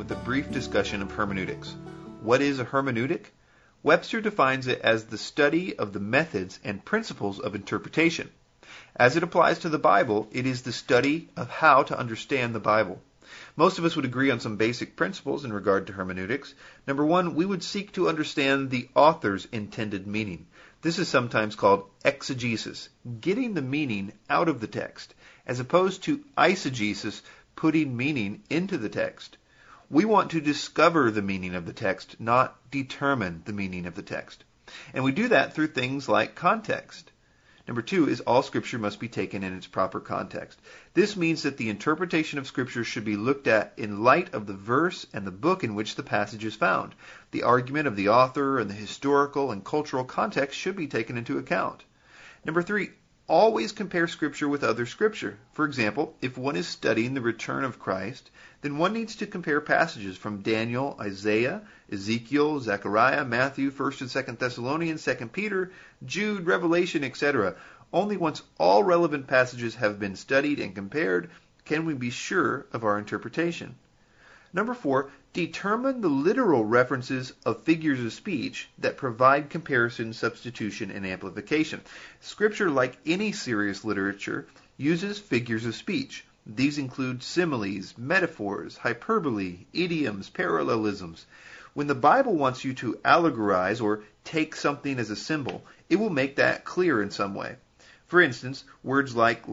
with a brief discussion of hermeneutics. What is a hermeneutic? Webster defines it as the study of the methods and principles of interpretation. As it applies to the Bible, it is the study of how to understand the Bible. Most of us would agree on some basic principles in regard to hermeneutics. Number one, we would seek to understand the author's intended meaning. This is sometimes called exegesis, getting the meaning out of the text, as opposed to eisegesis, putting meaning into the text. We want to discover the meaning of the text, not determine the meaning of the text. And we do that through things like context. Number two is all Scripture must be taken in its proper context. This means that the interpretation of Scripture should be looked at in light of the verse and the book in which the passage is found. The argument of the author and the historical and cultural context should be taken into account. Number three, always compare Scripture with other Scripture. For example, if one is studying the return of Christ, then one needs to compare passages from Daniel, Isaiah, Ezekiel, Zechariah, Matthew, 1st and 2nd Thessalonians, 2nd Peter, Jude, Revelation, etc. Only once all relevant passages have been studied and compared can we be sure of our interpretation. Number four, determine the literal references of figures of speech that provide comparison, substitution, and amplification. Scripture, like any serious literature, uses figures of speech. These include similes, metaphors, hyperbole, idioms, parallelisms. When the Bible wants you to allegorize or take something as a symbol, it will make that clear in some way. For instance, words like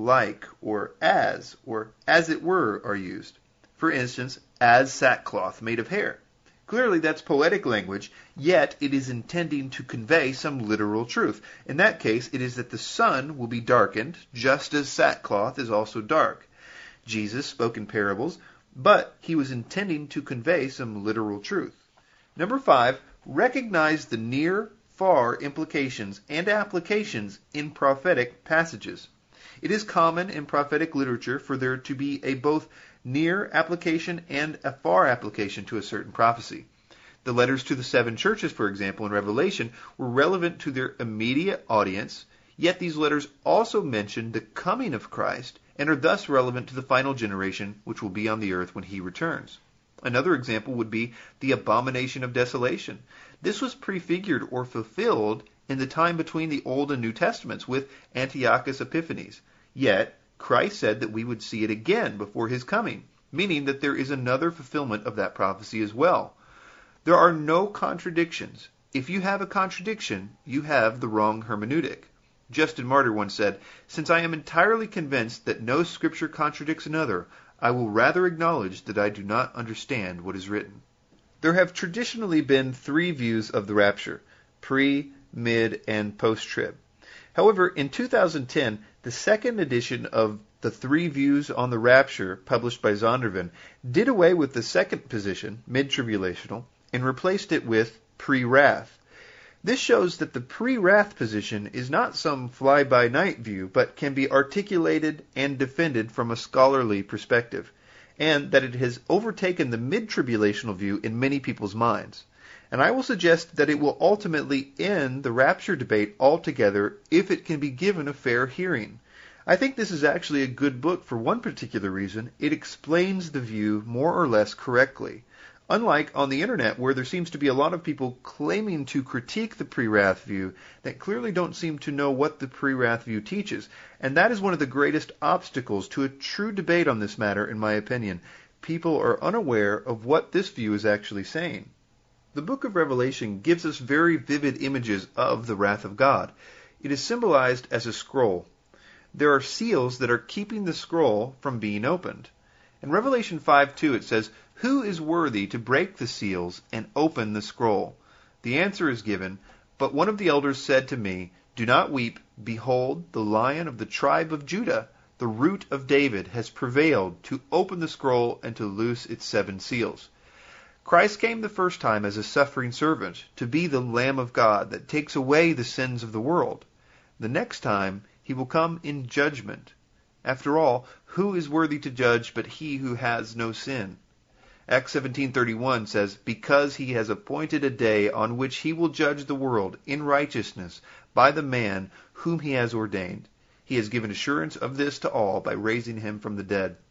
or as it were are used. For instance, as sackcloth made of hair. Clearly that's poetic language, yet it is intending to convey some literal truth. In that case, it is that the sun will be darkened, just as sackcloth is also dark. Jesus spoke in parables, but he was intending to convey some literal truth. Number five, recognize the near, far implications and applications in prophetic passages. It is common in prophetic literature for there to be a both near application and a far application to a certain prophecy. The letters to the 7 churches, for example, in Revelation, were relevant to their immediate audience, yet these letters also mention the coming of Christ and are thus relevant to the final generation which will be on the earth when he returns. Another example would be the abomination of desolation. This was prefigured or fulfilled in the time between the Old and New Testaments with Antiochus Epiphanes. Yet, Christ said that we would see it again before his coming, meaning that there is another fulfillment of that prophecy as well. There are no contradictions. If you have a contradiction, you have the wrong hermeneutic. Justin Martyr once said, "Since I am entirely convinced that no scripture contradicts another, I will rather acknowledge that I do not understand what is written." There have traditionally been 3 views of the rapture: pre, mid, and post-trib. However, in 2010, the second edition of the 3 views on the rapture, published by Zondervan, did away with the second position, mid-tribulational, and replaced it with pre-wrath. This shows that the pre-wrath position is not some fly-by-night view, but can be articulated and defended from a scholarly perspective, and that it has overtaken the mid-tribulational view in many people's minds. And I will suggest that it will ultimately end the rapture debate altogether if it can be given a fair hearing. I think this is actually a good book for one particular reason: it explains the view more or less correctly. Unlike on the internet, where there seems to be a lot of people claiming to critique the pre-wrath view that clearly don't seem to know what the pre-wrath view teaches. And that is one of the greatest obstacles to a true debate on this matter, in my opinion. People are unaware of what this view is actually saying. The book of Revelation gives us very vivid images of the wrath of God. It is symbolized as a scroll. There are seals that are keeping the scroll from being opened. In Revelation 5:2 it says, "Who is worthy to break the seals and open the scroll?" The answer is given, "But one of the elders said to me, 'Do not weep. Behold, the Lion of the tribe of Judah, the Root of David, has prevailed to open the scroll and to loose its 7 seals." Christ came the first time as a suffering servant, to be the Lamb of God that takes away the sins of the world. The next time, he will come in judgment. After all, who is worthy to judge but he who has no sin? Acts 17:31 says, "Because he has appointed a day on which he will judge the world in righteousness by the man whom he has ordained. He has given assurance of this to all by raising him from the dead."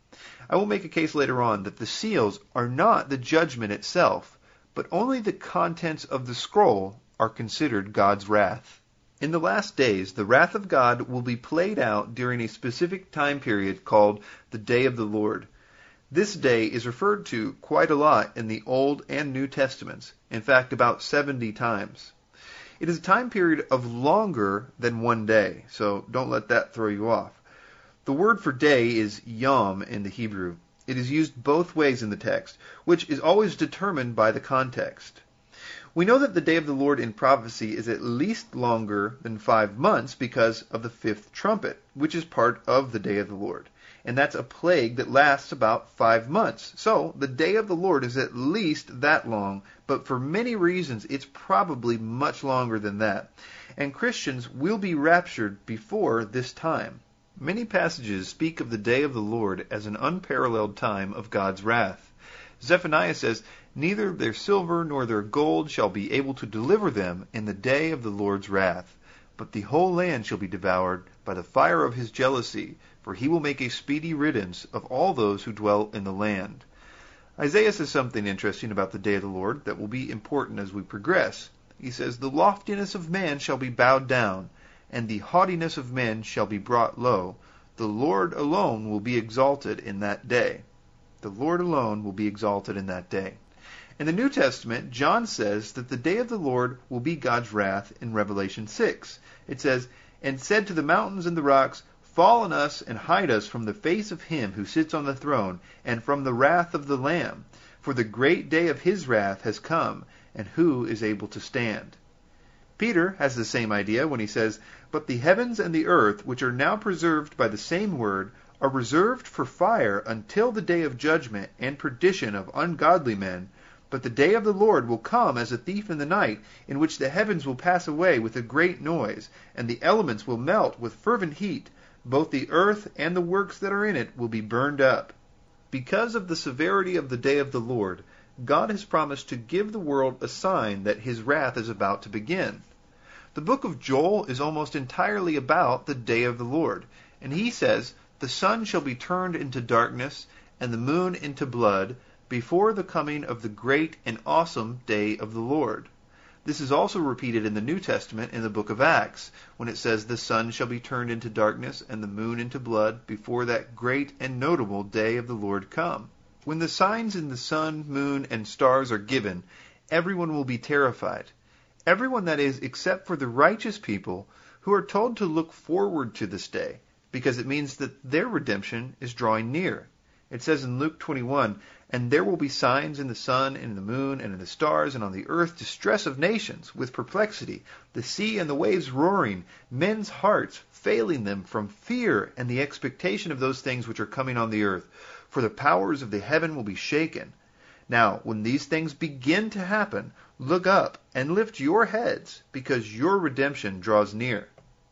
I will make a case later on that the seals are not the judgment itself, but only the contents of the scroll are considered God's wrath. In the last days, the wrath of God will be played out during a specific time period called the Day of the Lord. This day is referred to quite a lot in the Old and New Testaments, in fact about 70 times. It is a time period of longer than one day, so don't let that throw you off. The word for day is yom in the Hebrew. It is used both ways in the text, which is always determined by the context. We know that the day of the Lord in prophecy is at least longer than 5 months because of the fifth trumpet, which is part of the day of the Lord. And that's a plague that lasts about 5 months. So the day of the Lord is at least that long, but for many reasons it's probably much longer than that. And Christians will be raptured before this time. Many passages speak of the day of the Lord as an unparalleled time of God's wrath. Zephaniah says, "Neither their silver nor their gold shall be able to deliver them in the day of the Lord's wrath. But the whole land shall be devoured by the fire of his jealousy, for he will make a speedy riddance of all those who dwell in the land." Isaiah says something interesting about the day of the Lord that will be important as we progress. He says, "The loftiness of man shall be bowed down, and the haughtiness of men shall be brought low. The Lord alone will be exalted in that day." The Lord alone will be exalted in that day. In the New Testament, John says that the day of the Lord will be God's wrath in Revelation 6. It says, "And said to the mountains and the rocks, Fall on us and hide us from the face of him who sits on the throne, and from the wrath of the Lamb. For the great day of his wrath has come, and who is able to stand?" Peter has the same idea when he says, "But the heavens and the earth, which are now preserved by the same word, are reserved for fire until the day of judgment and perdition of ungodly men. But the day of the Lord will come as a thief in the night, in which the heavens will pass away with a great noise, and the elements will melt with fervent heat. Both the earth and the works that are in it will be burned up." Because of the severity of the day of the Lord, God has promised to give the world a sign that his wrath is about to begin. The book of Joel is almost entirely about the day of the Lord, and he says, "The sun shall be turned into darkness, and the moon into blood, before the coming of the great and awesome day of the Lord." This is also repeated in the New Testament in the book of Acts, when it says, "The sun shall be turned into darkness, and the moon into blood, before that great and notable day of the Lord come." When the signs in the sun, moon, and stars are given, everyone will be terrified. Everyone, that is, except for the righteous people, who are told to look forward to this day, because it means that their redemption is drawing near. It says in Luke 21, "And there will be signs in the sun, and in the moon, and in the stars, and on the earth distress of nations, with perplexity, the sea and the waves roaring, men's hearts failing them from fear and the expectation of those things which are coming on the earth. For the powers of the heaven will be shaken. Now, when these things begin to happen, look up and lift your heads, because your redemption draws near."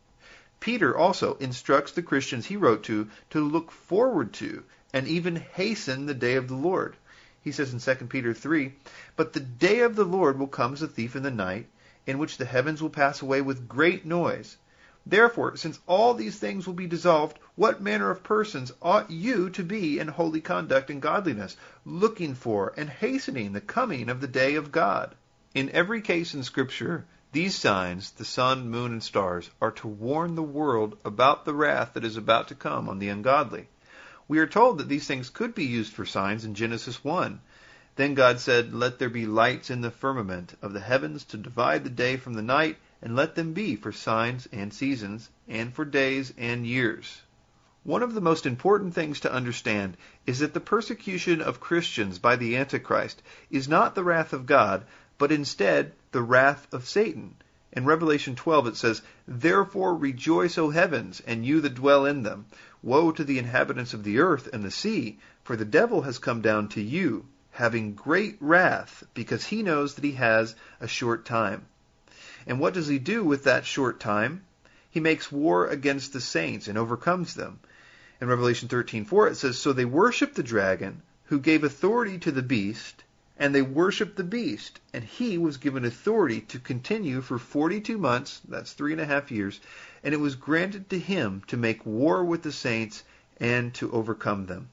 Peter also instructs the Christians he wrote to look forward to and even hasten the day of the Lord. He says in 2 Peter 3, "But the day of the Lord will come as a thief in the night, in which the heavens will pass away with great noise. Therefore, since all these things will be dissolved, what manner of persons ought you to be in holy conduct and godliness, looking for and hastening the coming of the day of God?" In every case in Scripture, these signs, the sun, moon, and stars, are to warn the world about the wrath that is about to come on the ungodly. We are told that these things could be used for signs in Genesis 1. Then God said, "Let there be lights in the firmament of the heavens to divide the day from the night, and let them be for signs and seasons, and for days and years." One of the most important things to understand is that the persecution of Christians by the Antichrist is not the wrath of God, but instead the wrath of Satan. In Revelation 12 it says, "Therefore rejoice, O heavens, and you that dwell in them. Woe to the inhabitants of the earth and the sea, for the devil has come down to you, having great wrath, because he knows that he has a short time." And what does he do with that short time? He makes war against the saints and overcomes them. In Revelation 13:4 it says, "So they worshipped the dragon, who gave authority to the beast, and they worshipped the beast, and he was given authority to continue for 42 months, that's 3.5 years, and it was granted to him to make war with the saints and to overcome them."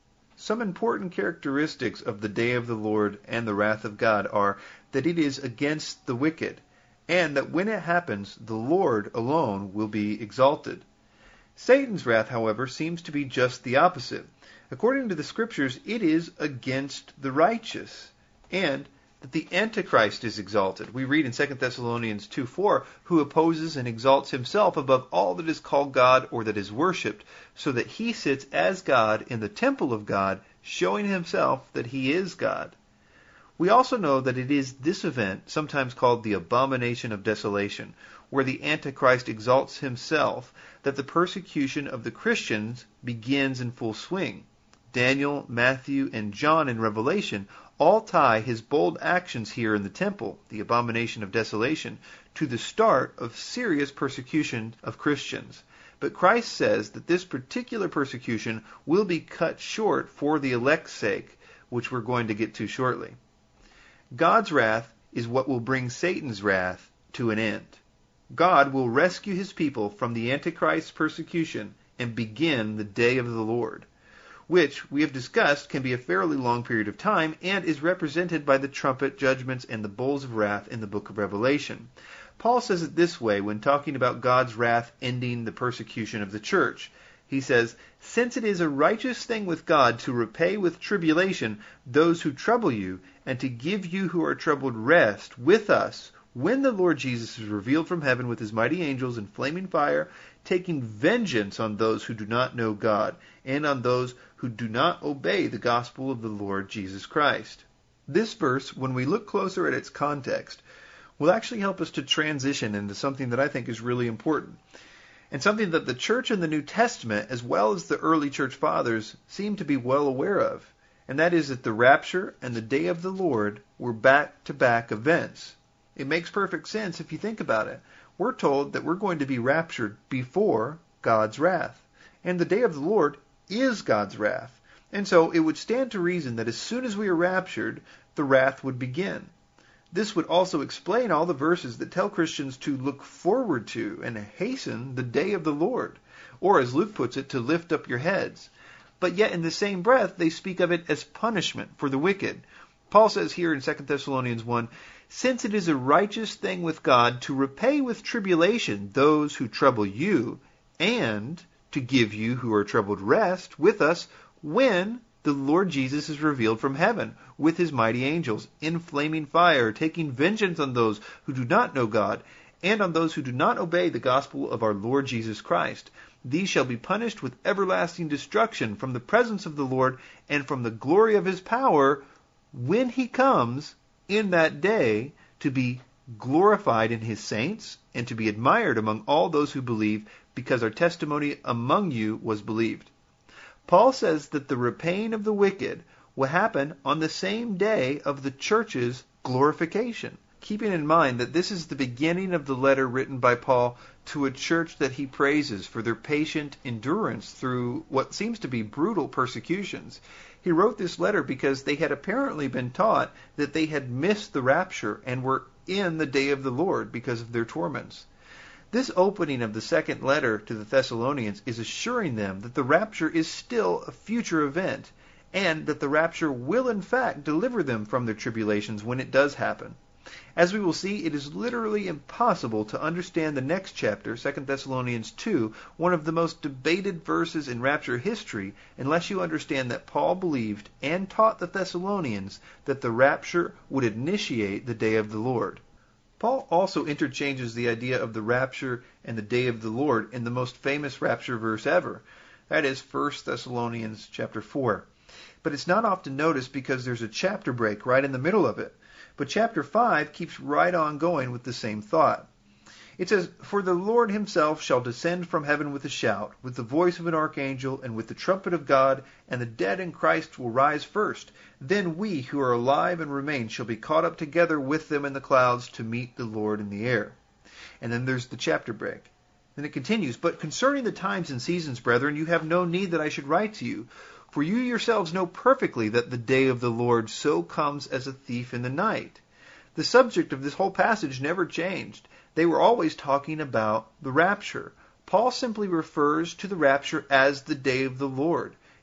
some important characteristics of the day of the Lord and the wrath of God are that it is against the wicked, and that when it happens, the Lord alone will be exalted. Satan's wrath, however, seems to be just the opposite. According to the Scriptures, it is against the righteous, and that the Antichrist is exalted. We read in 2 Thessalonians 2:4, who opposes and exalts himself above all that is called God or that is worshipped, so that he sits as God in the temple of God, showing himself that he is God. We also know that it is this event, sometimes called the abomination of desolation, where the Antichrist exalts himself, that the persecution of the Christians begins in full swing. Daniel, Matthew, and John in Revelation all tie his bold actions here in the temple, the abomination of desolation, to the start of serious persecution of Christians. But Christ says that this particular persecution will be cut short for the elect's sake, which we're going to get to shortly. God's wrath is what will bring Satan's wrath to an end. God will rescue his people from the Antichrist's persecution and begin the day of the Lord, which we have discussed can be a fairly long period of time and is represented by the trumpet judgments and the bowls of wrath in the book of Revelation. Paul says it this way when talking about God's wrath ending the persecution of the church. He says, "Since it is a righteous thing with God to repay with tribulation those who trouble you, and to give you who are troubled rest with us, when the Lord Jesus is revealed from heaven with his mighty angels in flaming fire, taking vengeance on those who do not know God, and on those who do not obey the gospel of the Lord Jesus Christ." This verse, when we look closer at its context, will actually help us to transition into something that I think is really important, and something that the church in the New Testament, as well as the early church fathers, seem to be well aware of, and that is that the rapture and the day of the Lord were back-to-back events. It makes perfect sense if you think about it. We're told that we're going to be raptured before God's wrath, and the day of the Lord is God's wrath. And so it would stand to reason that as soon as we are raptured, the wrath would begin. This would also explain all the verses that tell Christians to look forward to and hasten the day of the Lord, or as Luke puts it, to lift up your heads. But yet in the same breath, they speak of it as punishment for the wicked. Paul says here in 2 Thessalonians 1, "Since it is a righteous thing with God to repay with tribulation those who trouble you, and to give you who are troubled rest with us when the Lord Jesus is revealed from heaven with his mighty angels in flaming fire, taking vengeance on those who do not know God, and on those who do not obey the gospel of our Lord Jesus Christ. These shall be punished with everlasting destruction from the presence of the Lord and from the glory of his power when he comes in that day to be glorified in his saints and to be admired among all those who believe, because our testimony among you was believed." Paul says that the repaying of the wicked will happen on the same day of the church's glorification, keeping in mind that this is the beginning of the letter written by Paul to a church that he praises for their patient endurance through what seems to be brutal persecutions. He wrote this letter because they had apparently been taught that they had missed the rapture and were in the day of the Lord because of their torments. This opening of the second letter to the Thessalonians is assuring them that the rapture is still a future event, and that the rapture will in fact deliver them from their tribulations when it does happen. As we will see, it is literally impossible to understand the next chapter, 2 Thessalonians 2, one of the most debated verses in rapture history, unless you understand that Paul believed and taught the Thessalonians that the rapture would initiate the day of the Lord. Paul also interchanges the idea of the rapture and the day of the Lord in the most famous rapture verse ever. That is 1 Thessalonians chapter 4. But it's not often noticed because there's a chapter break right in the middle of it. But chapter 5 keeps right on going with the same thought. It says, "For the Lord himself shall descend from heaven with a shout, with the voice of an archangel, and with the trumpet of God, and the dead in Christ will rise first. Then we who are alive and remain shall be caught up together with them in the clouds to meet the Lord in the air." And then there's the chapter break. Then it continues, "But concerning the times and seasons, brethren, you have no need that I should write to you. For you yourselves know perfectly that the day of the Lord so comes as a thief in the night." The subject of this whole passage never changed. They were always talking about the rapture. Paul simply refers to the rapture as the day of the Lord.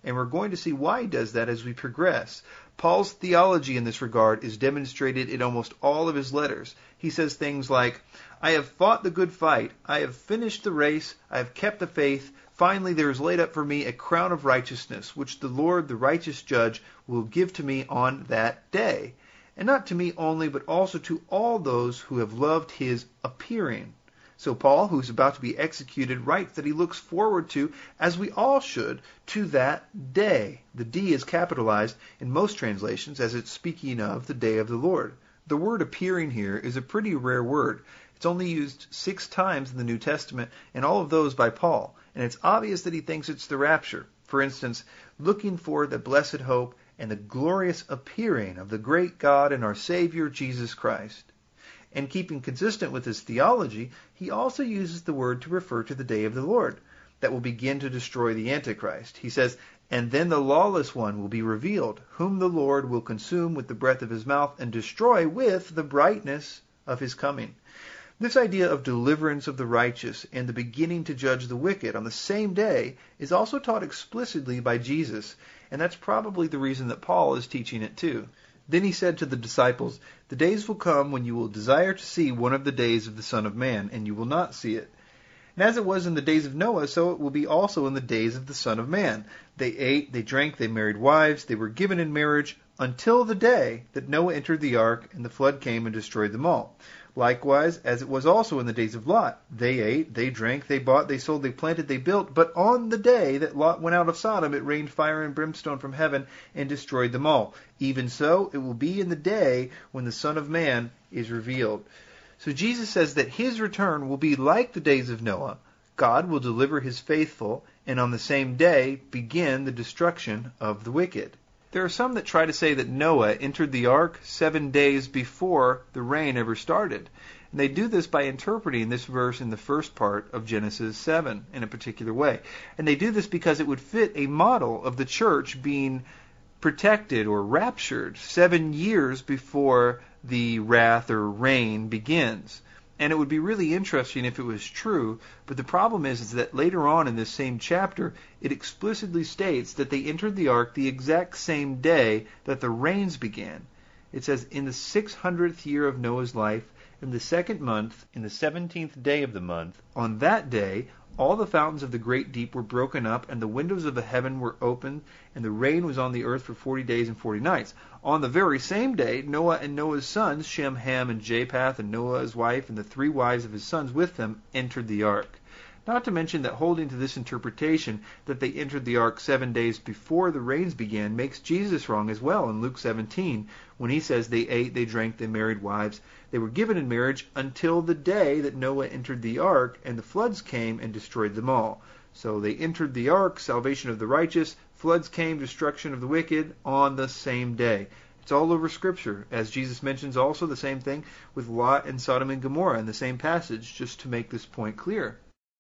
And we're going to see why he does that as we progress. Paul's theology in this regard is demonstrated in almost all of his letters. He says things like, I have fought the good fight, I have finished the race, I have kept the faith. Finally, there is laid up for me a crown of righteousness, which the Lord, the righteous judge, will give to me on that day. And not to me only, but also to all those who have loved his appearing. So Paul, who is about to be executed, writes that he looks forward to, as we all should, to that day. The D is capitalized in most translations as it's speaking of the day of the Lord. The word appearing here is a pretty rare word. It's only used 6 times in the New Testament, and all of those by Paul. And it's obvious that he thinks it's the rapture. For instance, looking for the blessed hope and the glorious appearing of the great God and our Savior, Jesus Christ. And keeping consistent with his theology, he also uses the word to refer to the day of the Lord that will begin to destroy the Antichrist. He says, and then the lawless one will be revealed, whom the Lord will consume with the breath of his mouth and destroy with the brightness of his coming. This idea of deliverance of the righteous and the beginning to judge the wicked on the same day is also taught explicitly by Jesus, and that's probably the reason that Paul is teaching it too. Then he said to the disciples, the days will come when you will desire to see one of the days of the Son of Man, and you will not see it. And as it was in the days of Noah, so it will be also in the days of the Son of Man. They ate, they drank, they married wives, they were given in marriage, until the day that Noah entered the ark, and the flood came and destroyed them all. Likewise, as it was also in the days of Lot, they ate, they drank, they bought, they sold, they planted, they built. But on the day that Lot went out of Sodom, it rained fire and brimstone from heaven and destroyed them all. Even so, it will be in the day when the Son of Man is revealed. So Jesus says that his return will be like the days of Noah. God will deliver his faithful, and on the same day begin the destruction of the wicked. There are some that try to say that Noah entered the ark 7 days before the rain ever started. And they do this by interpreting this verse in the first part of Genesis 7 in a particular way. And they do this because it would fit a model of the church being protected or raptured 7 years before the wrath or rain begins. And it would be really interesting if it was true, but the problem is that later on in this same chapter, it explicitly states that they entered the ark the exact same day that the rains began. It says, in the 600th year of Noah's life, in the 2nd month, in the 17th day of the month, on that day, all the fountains of the great deep were broken up, and the windows of the heaven were opened, and the rain was on the earth for 40 days and 40 nights. On the very same day, Noah and Noah's sons, Shem, Ham, and Japheth, and Noah's wife, and the 3 wives of his sons with them, entered the ark. Not to mention that holding to this interpretation that they entered the ark 7 days before the rains began makes Jesus wrong as well in Luke 17, when he says they ate, they drank, they married wives. They were given in marriage until the day that Noah entered the ark, and the floods came and destroyed them all. So they entered the ark, salvation of the righteous, floods came, destruction of the wicked, on the same day. It's all over Scripture, as Jesus mentions also the same thing with Lot and Sodom and Gomorrah in the same passage, just to make this point clear.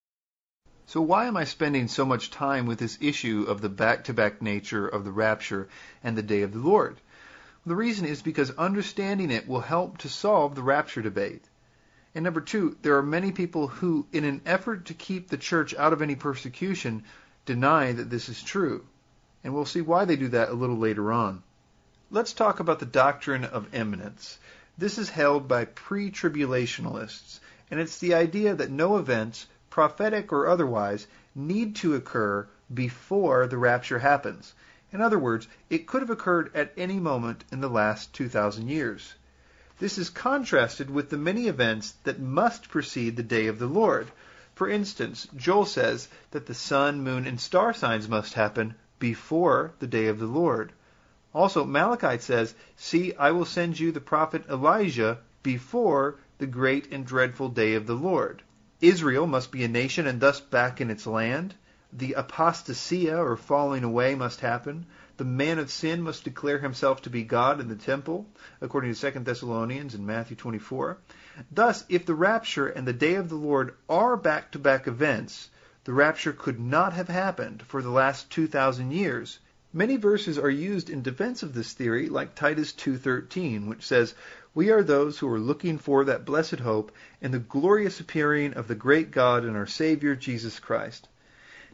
So why am I spending so much time with this issue of the back-to-back nature of the rapture and the day of the Lord? The reason is because understanding it will help to solve the rapture debate. And number 2, there are many people who, in an effort to keep the church out of any persecution, deny that this is true. And we'll see why they do that a little later on. Let's talk about the doctrine of imminence. This is held by pre-tribulationalists, and it's the idea that no events, prophetic or otherwise, need to occur before the rapture happens. In other words, it could have occurred at any moment in the last 2,000 years. This is contrasted with the many events that must precede the day of the Lord. For instance, Joel says that the sun, moon, and star signs must happen before the day of the Lord. Also, Malachi says, see, I will send you the prophet Elijah before the great and dreadful day of the Lord. Israel must be a nation and thus back in its land. The apostasia, or falling away, must happen. The man of sin must declare himself to be God in the temple, according to 2 Thessalonians and Matthew 24. Thus, if the rapture and the day of the Lord are back-to-back events, the rapture could not have happened for the last 2,000 years. Many verses are used in defense of this theory, like Titus 2:13, which says, we are those who are looking for that blessed hope and the glorious appearing of the great God and our Savior, Jesus Christ.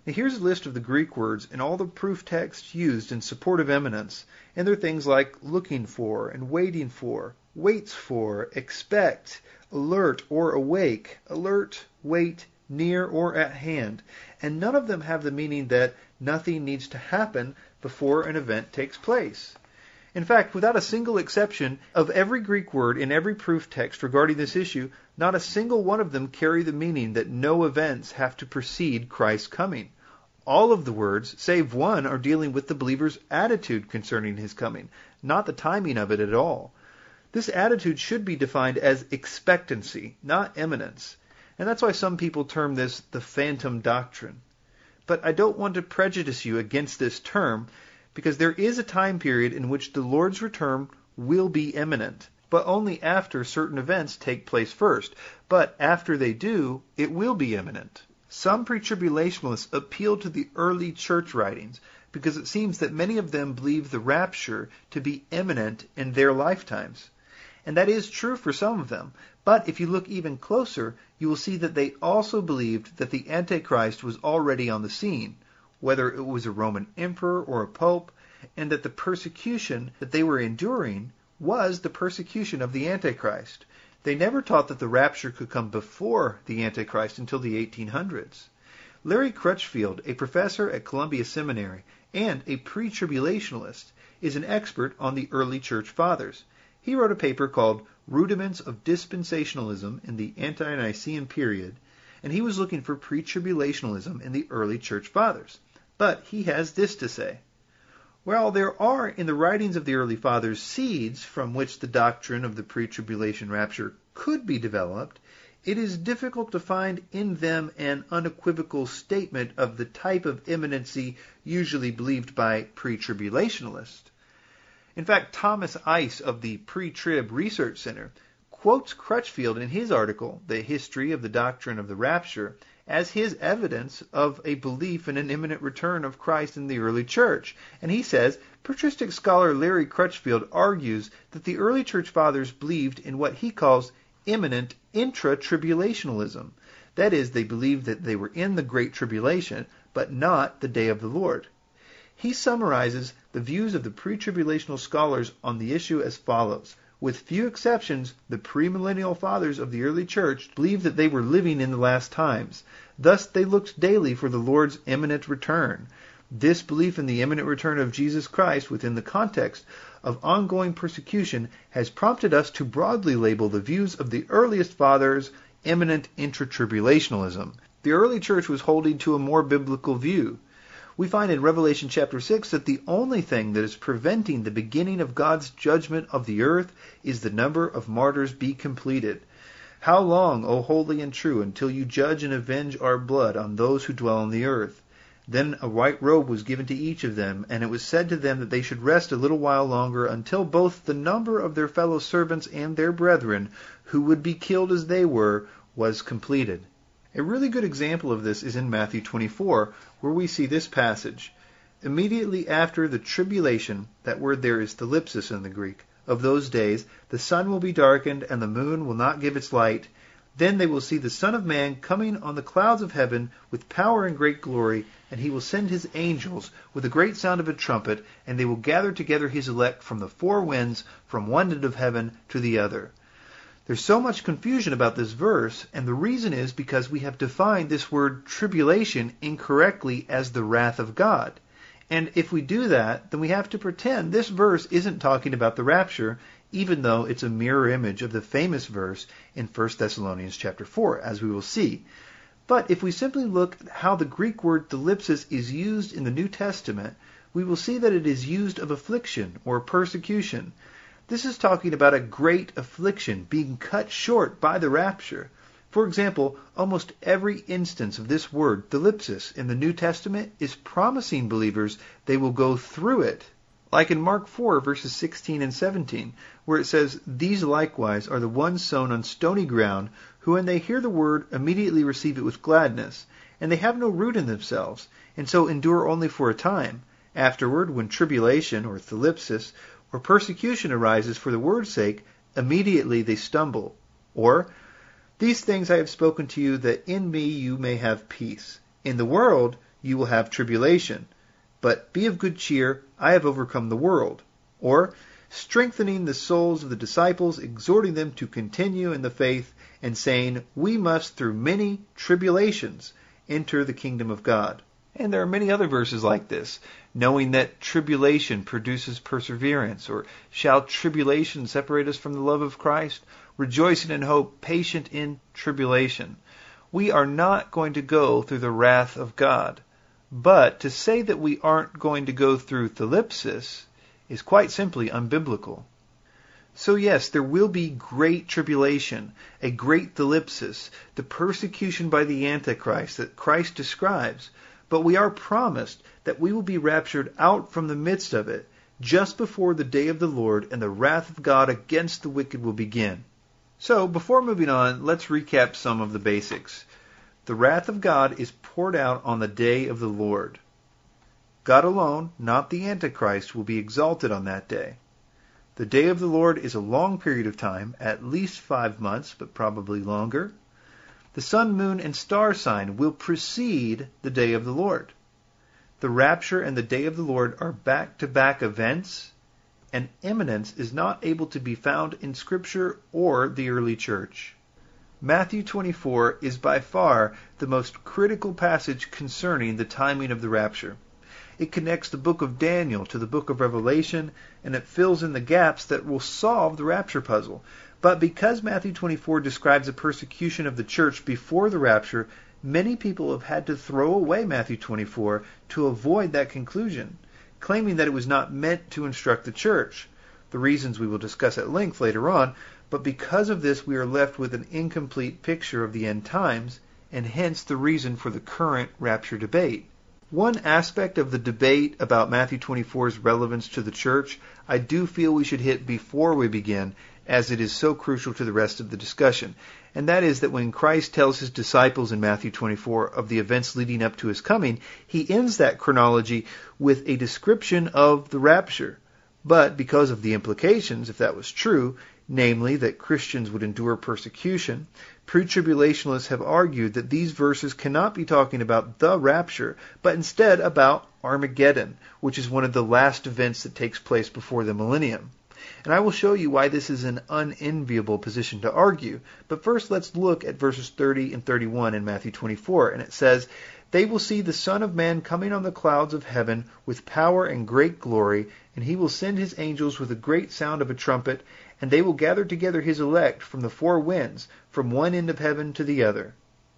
Now here's a list of the Greek words and all the proof texts used in support of eminence, and they're things like looking for and waiting for, waits for, expect, alert or awake, alert, wait, near or at hand, and none of them have the meaning that nothing needs to happen before an event takes place. In fact, without a single exception, of every Greek word in every proof text regarding this issue, not a single one of them carry the meaning that no events have to precede Christ's coming. All of the words, save one, are dealing with the believer's attitude concerning his coming, not the timing of it at all. This attitude should be defined as expectancy, not eminence. And that's why some people term this the phantom doctrine. But I don't want to prejudice you against this term, because there is a time period in which the Lord's return will be imminent, but only after certain events take place first. But after they do, it will be imminent. Some pre-tribulationists appeal to the early church writings because it seems that many of them believe the rapture to be imminent in their lifetimes. And that is true for some of them. But if you look even closer, you will see that they also believed that the Antichrist was already on the scene, whether it was a Roman emperor or a pope, and that the persecution that they were enduring was the persecution of the Antichrist. They never taught that the rapture could come before the Antichrist until the 1800s. Larry Crutchfield, a professor at Columbia Seminary and a pre-tribulationalist, is an expert on the early church fathers. He wrote a paper called Rudiments of Dispensationalism in the Ante-Nicene Period, and he was looking for pre-tribulationalism in the early church fathers. But he has this to say. While there are in the writings of the early fathers seeds from which the doctrine of the pre-tribulation rapture could be developed, it is difficult to find in them an unequivocal statement of the type of imminency usually believed by pre-tribulationalists. In fact, Thomas Ice of the Pre-Trib Research Center quotes Crutchfield in his article, The History of the Doctrine of the Rapture, as his evidence of a belief in an imminent return of Christ in the early church. And he says, patristic scholar Larry Crutchfield argues that the early church fathers believed in what he calls imminent intra-tribulationalism. That is, they believed that they were in the Great Tribulation, but not the day of the Lord. He summarizes the views of the pre-tribulational scholars on the issue as follows. With few exceptions, the premillennial fathers of the early church believed that they were living in the last times. Thus they looked daily for the Lord's imminent return. This belief in the imminent return of Jesus Christ within the context of ongoing persecution has prompted us to broadly label the views of the earliest fathers imminent intra-tribulationalism. The early church was holding to a more biblical view. We find in Revelation chapter 6 that the only thing that is preventing the beginning of God's judgment of the earth is the number of martyrs be completed. How long, O holy and true, until you judge and avenge our blood on those who dwell on the earth? Then a white robe was given to each of them, and it was said to them that they should rest a little while longer until both the number of their fellow servants and their brethren, who would be killed as they were, was completed. A really good example of this is in Matthew 24, where we see this passage. Immediately after the tribulation, that word there is thlipsis in the Greek, of those days, the sun will be darkened and the moon will not give its light. Then they will see the Son of Man coming on the clouds of heaven with power and great glory, and he will send his angels with a great sound of a trumpet, and they will gather together his elect from the four winds, from one end of heaven to the other. There's so much confusion about this verse, and the reason is because we have defined this word tribulation incorrectly as the wrath of God. And if we do that, then we have to pretend this verse isn't talking about the rapture, even though it's a mirror image of the famous verse in 1 Thessalonians chapter 4, as we will see. But if we simply look at how the Greek word thlipsis is used in the New Testament, we will see that it is used of affliction or persecution. This is talking about a great affliction being cut short by the rapture. For example, almost every instance of this word, thlipsis, in the New Testament is promising believers they will go through it. Like in Mark 4, verses 16 and 17, where it says, These likewise are the ones sown on stony ground, who when they hear the word immediately receive it with gladness. And they have no root in themselves, and so endure only for a time. Afterward, when tribulation, or thlipsis, or persecution arises for the word's sake, immediately they stumble. Or, These things I have spoken to you, that in me you may have peace. In the world you will have tribulation. But be of good cheer, I have overcome the world. Or, strengthening the souls of the disciples, exhorting them to continue in the faith, and saying, we must through many tribulations enter the kingdom of God. And there are many other verses like this, knowing that tribulation produces perseverance, or shall tribulation separate us from the love of Christ? Rejoicing in hope, patient in tribulation. We are not going to go through the wrath of God. But to say that we aren't going to go through thlipsis is quite simply unbiblical. So yes, there will be great tribulation, a great thlipsis, the persecution by the Antichrist that Christ describes. But we are promised that we will be raptured out from the midst of it just before the day of the Lord and the wrath of God against the wicked will begin. So, before moving on, let's recap some of the basics. The wrath of God is poured out on the day of the Lord. God alone, not the Antichrist, will be exalted on that day. The day of the Lord is a long period of time, at least 5 months, but probably longer. The sun, moon, and star sign will precede the day of the Lord. The rapture and the day of the Lord are back-to-back events, and imminence is not able to be found in Scripture or the early church. Matthew 24 is by far the most critical passage concerning the timing of the rapture. It connects the book of Daniel to the book of Revelation, and it fills in the gaps that will solve the rapture puzzle. But because Matthew 24 describes a persecution of the church before the rapture, many people have had to throw away Matthew 24 to avoid that conclusion, claiming that it was not meant to instruct the church. The reasons we will discuss at length later on, but because of this we are left with an incomplete picture of the end times, and hence the reason for the current rapture debate. One aspect of the debate about Matthew 24's relevance to the church I do feel we should hit before we begin, as it is so crucial to the rest of the discussion. And that is that when Christ tells his disciples in Matthew 24 of the events leading up to his coming, he ends that chronology with a description of the rapture. But because of the implications, if that was true, namely that Christians would endure persecution, pre-tribulationists have argued that these verses cannot be talking about the rapture, but instead about Armageddon, which is one of the last events that takes place before the millennium. And I will show you why this is an unenviable position to argue. But first let's look at verses 30 and 31 in Matthew 24, and it says, "They will see the Son of Man coming on the clouds of heaven with power and great glory, and he will send his angels with a great sound of a trumpet, and they will gather together his elect from the four winds, from one end of heaven to the other."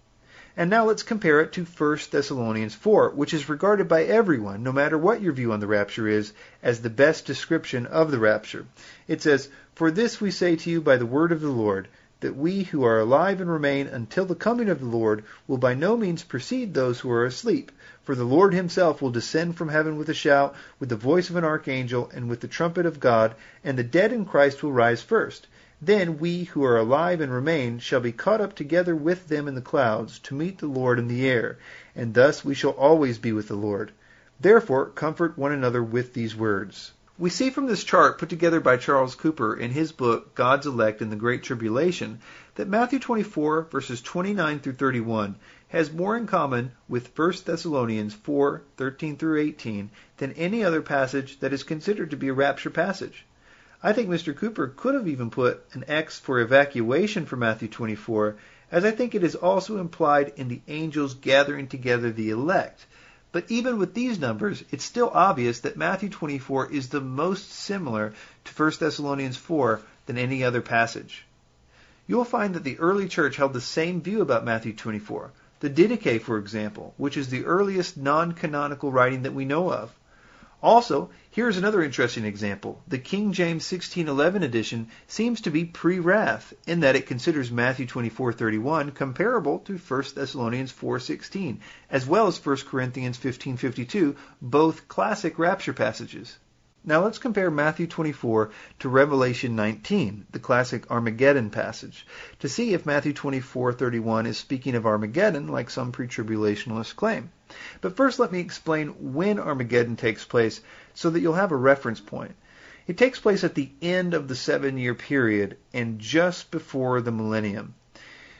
And now let's compare it to 1 Thessalonians 4, which is regarded by everyone, no matter what your view on the rapture is, as the best description of the rapture. It says, "For this we say to you by the word of the Lord, that we who are alive and remain until the coming of the Lord will by no means precede those who are asleep. For the Lord himself will descend from heaven with a shout, with the voice of an archangel, and with the trumpet of God, and the dead in Christ will rise first. Then we who are alive and remain shall be caught up together with them in the clouds to meet the Lord in the air, and thus we shall always be with the Lord. Therefore comfort one another with these words." We see from this chart put together by Charles Cooper in his book God's Elect in the Great Tribulation that Matthew 24 verses 29 through 31 has more in common with 1 Thessalonians 4, 13 through 18 than any other passage that is considered to be a rapture passage. I think Mr. Cooper could have even put an X for evacuation for Matthew 24, as I think it is also implied in the angels gathering together the elect. But even with these numbers, it's still obvious that Matthew 24 is the most similar to 1 Thessalonians 4 than any other passage. You will find that the early church held the same view about Matthew 24. The Didache, for example, which is the earliest non-canonical writing that we know of. Also, here's another interesting example. The King James 1611 edition seems to be pre-wrath, in that it considers Matthew 24:31 comparable to 1 Thessalonians 4:16, as well as 1 Corinthians 15:52, both classic rapture passages. Now let's compare Matthew 24 to Revelation 19, the classic Armageddon passage, to see if Matthew 24:31 is speaking of Armageddon like some pre-tribulationists claim. But first let me explain when Armageddon takes place so that you'll have a reference point. It takes place at the end of the 7-year period and just before the millennium.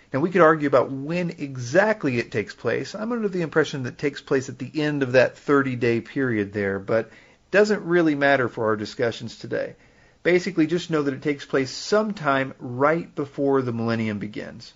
Now, we could argue about when exactly it takes place. I'm under the impression that it takes place at the end of that 30-day period there, but it doesn't really matter for our discussions today. Basically, just know that it takes place sometime right before the millennium begins.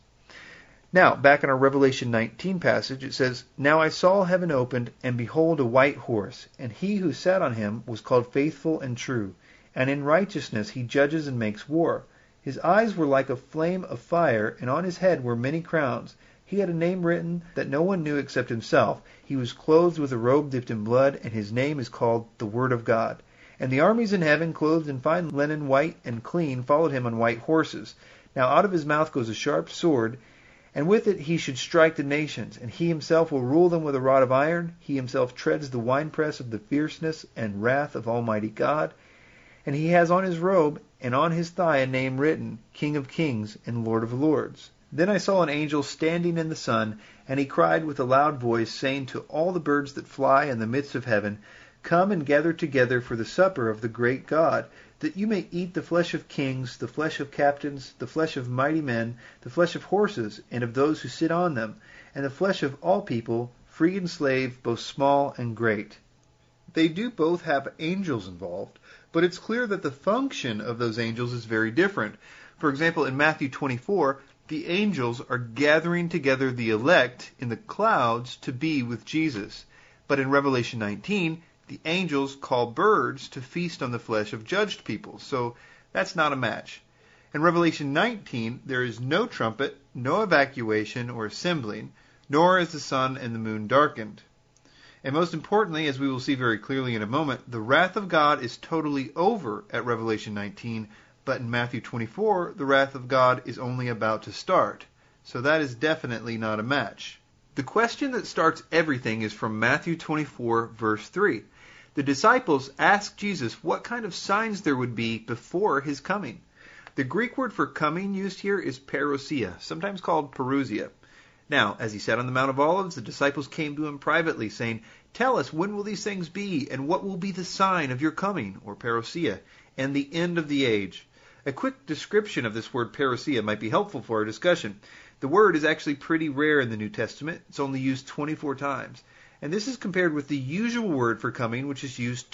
Now, back in our Revelation 19 passage, it says, "Now I saw heaven opened, and behold a white horse, and he who sat on him was called Faithful and True, and in righteousness he judges and makes war. His eyes were like a flame of fire, and on his head were many crowns. He had a name written that no one knew except himself. He was clothed with a robe dipped in blood, and his name is called the Word of God. And the armies in heaven, clothed in fine linen, white and clean, followed him on white horses. Now out of his mouth goes a sharp sword, and with it he should strike the nations, and he himself will rule them with a rod of iron. He himself treads the winepress of the fierceness and wrath of Almighty God. And he has on his robe and on his thigh a name written, King of Kings and Lord of Lords. Then I saw an angel standing in the sun, and he cried with a loud voice, saying to all the birds that fly in the midst of heaven, Come and gather together for the supper of the great God, that you may eat the flesh of kings, the flesh of captains, the flesh of mighty men, the flesh of horses, and of those who sit on them, and the flesh of all people, free and slave, both small and great." They do both have angels involved, but it's clear that the function of those angels is very different. For example, in Matthew 24, the angels are gathering together the elect in the clouds to be with Jesus. But in Revelation 19, the angels call birds to feast on the flesh of judged people. So that's not a match. In Revelation 19, there is no trumpet, no evacuation or assembling, nor is the sun and the moon darkened. And most importantly, as we will see very clearly in a moment, the wrath of God is totally over at Revelation 19, but in Matthew 24, the wrath of God is only about to start. So that is definitely not a match. The question that starts everything is from Matthew 24, verse 3. The disciples asked Jesus what kind of signs there would be before his coming. The Greek word for coming used here is parousia, sometimes called parousia. Now, as he sat on the Mount of Olives, the disciples came to him privately, saying, "Tell us, when will these things be, and what will be the sign of your coming," or parousia, "and the end of the age?" A quick description of this word parousia might be helpful for our discussion. The word is actually pretty rare in the New Testament. It's only used 24 times. And this is compared with the usual word for coming, which is used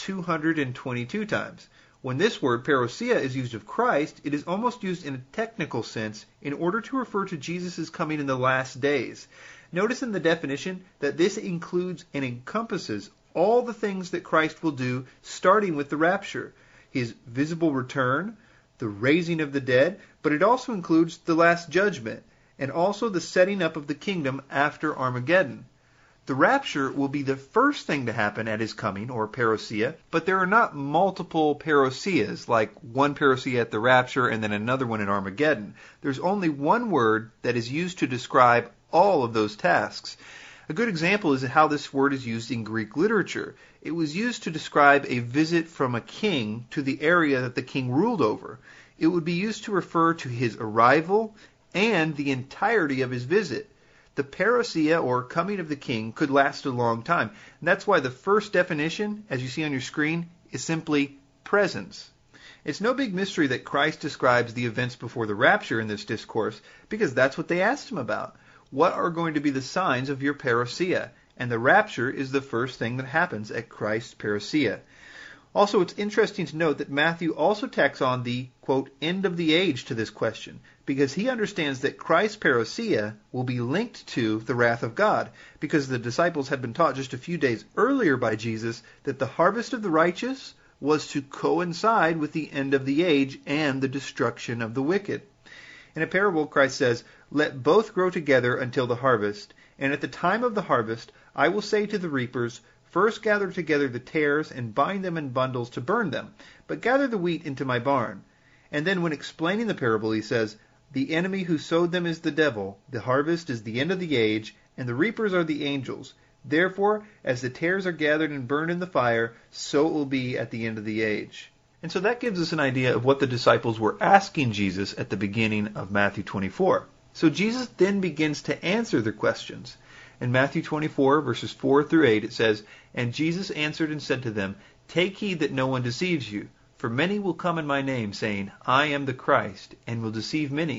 222 times. When this word, parousia, is used of Christ, it is almost used in a technical sense in order to refer to Jesus' coming in the last days. Notice in the definition that this includes and encompasses all the things that Christ will do, starting with the rapture, his visible return, the raising of the dead, but it also includes the last judgment, and also the setting up of the kingdom after Armageddon. The rapture will be the first thing to happen at his coming, or parousia, but there are not multiple parousias, like one parousia at the rapture and then another one at Armageddon. There's only one word that is used to describe all of those tasks. A good example is how this word is used in Greek literature. It was used to describe a visit from a king to the area that the king ruled over. It would be used to refer to his arrival and the entirety of his visit. The parousia, or coming of the king, could last a long time. And that's why the first definition, as you see on your screen, is simply presence. It's no big mystery that Christ describes the events before the rapture in this discourse, because that's what they asked him about. What are going to be the signs of your parousia? And the rapture is the first thing that happens at Christ's parousia. Also, it's interesting to note that Matthew also tacks on the, quote, end of the age to this question, because he understands that Christ's parousia will be linked to the wrath of God, because the disciples had been taught just a few days earlier by Jesus that the harvest of the righteous was to coincide with the end of the age and the destruction of the wicked. In a parable, Christ says, "Let both grow together until the harvest, and at the time of the harvest I will say to the reapers, First gather together the tares and bind them in bundles to burn them, but gather the wheat into my barn." And then when explaining the parable, he says, "The enemy who sowed them is the devil, the harvest is the end of the age, and the reapers are the angels. Therefore, as the tares are gathered and burned in the fire, so it will be at the end of the age." And so that gives us an idea of what the disciples were asking Jesus at the beginning of Matthew 24. So Jesus then begins to answer their questions. In Matthew 24, verses 4 through 8, it says, "And Jesus answered and said to them, Take heed that no one deceives you. For many will come in my name, saying, I am the Christ, and will deceive many.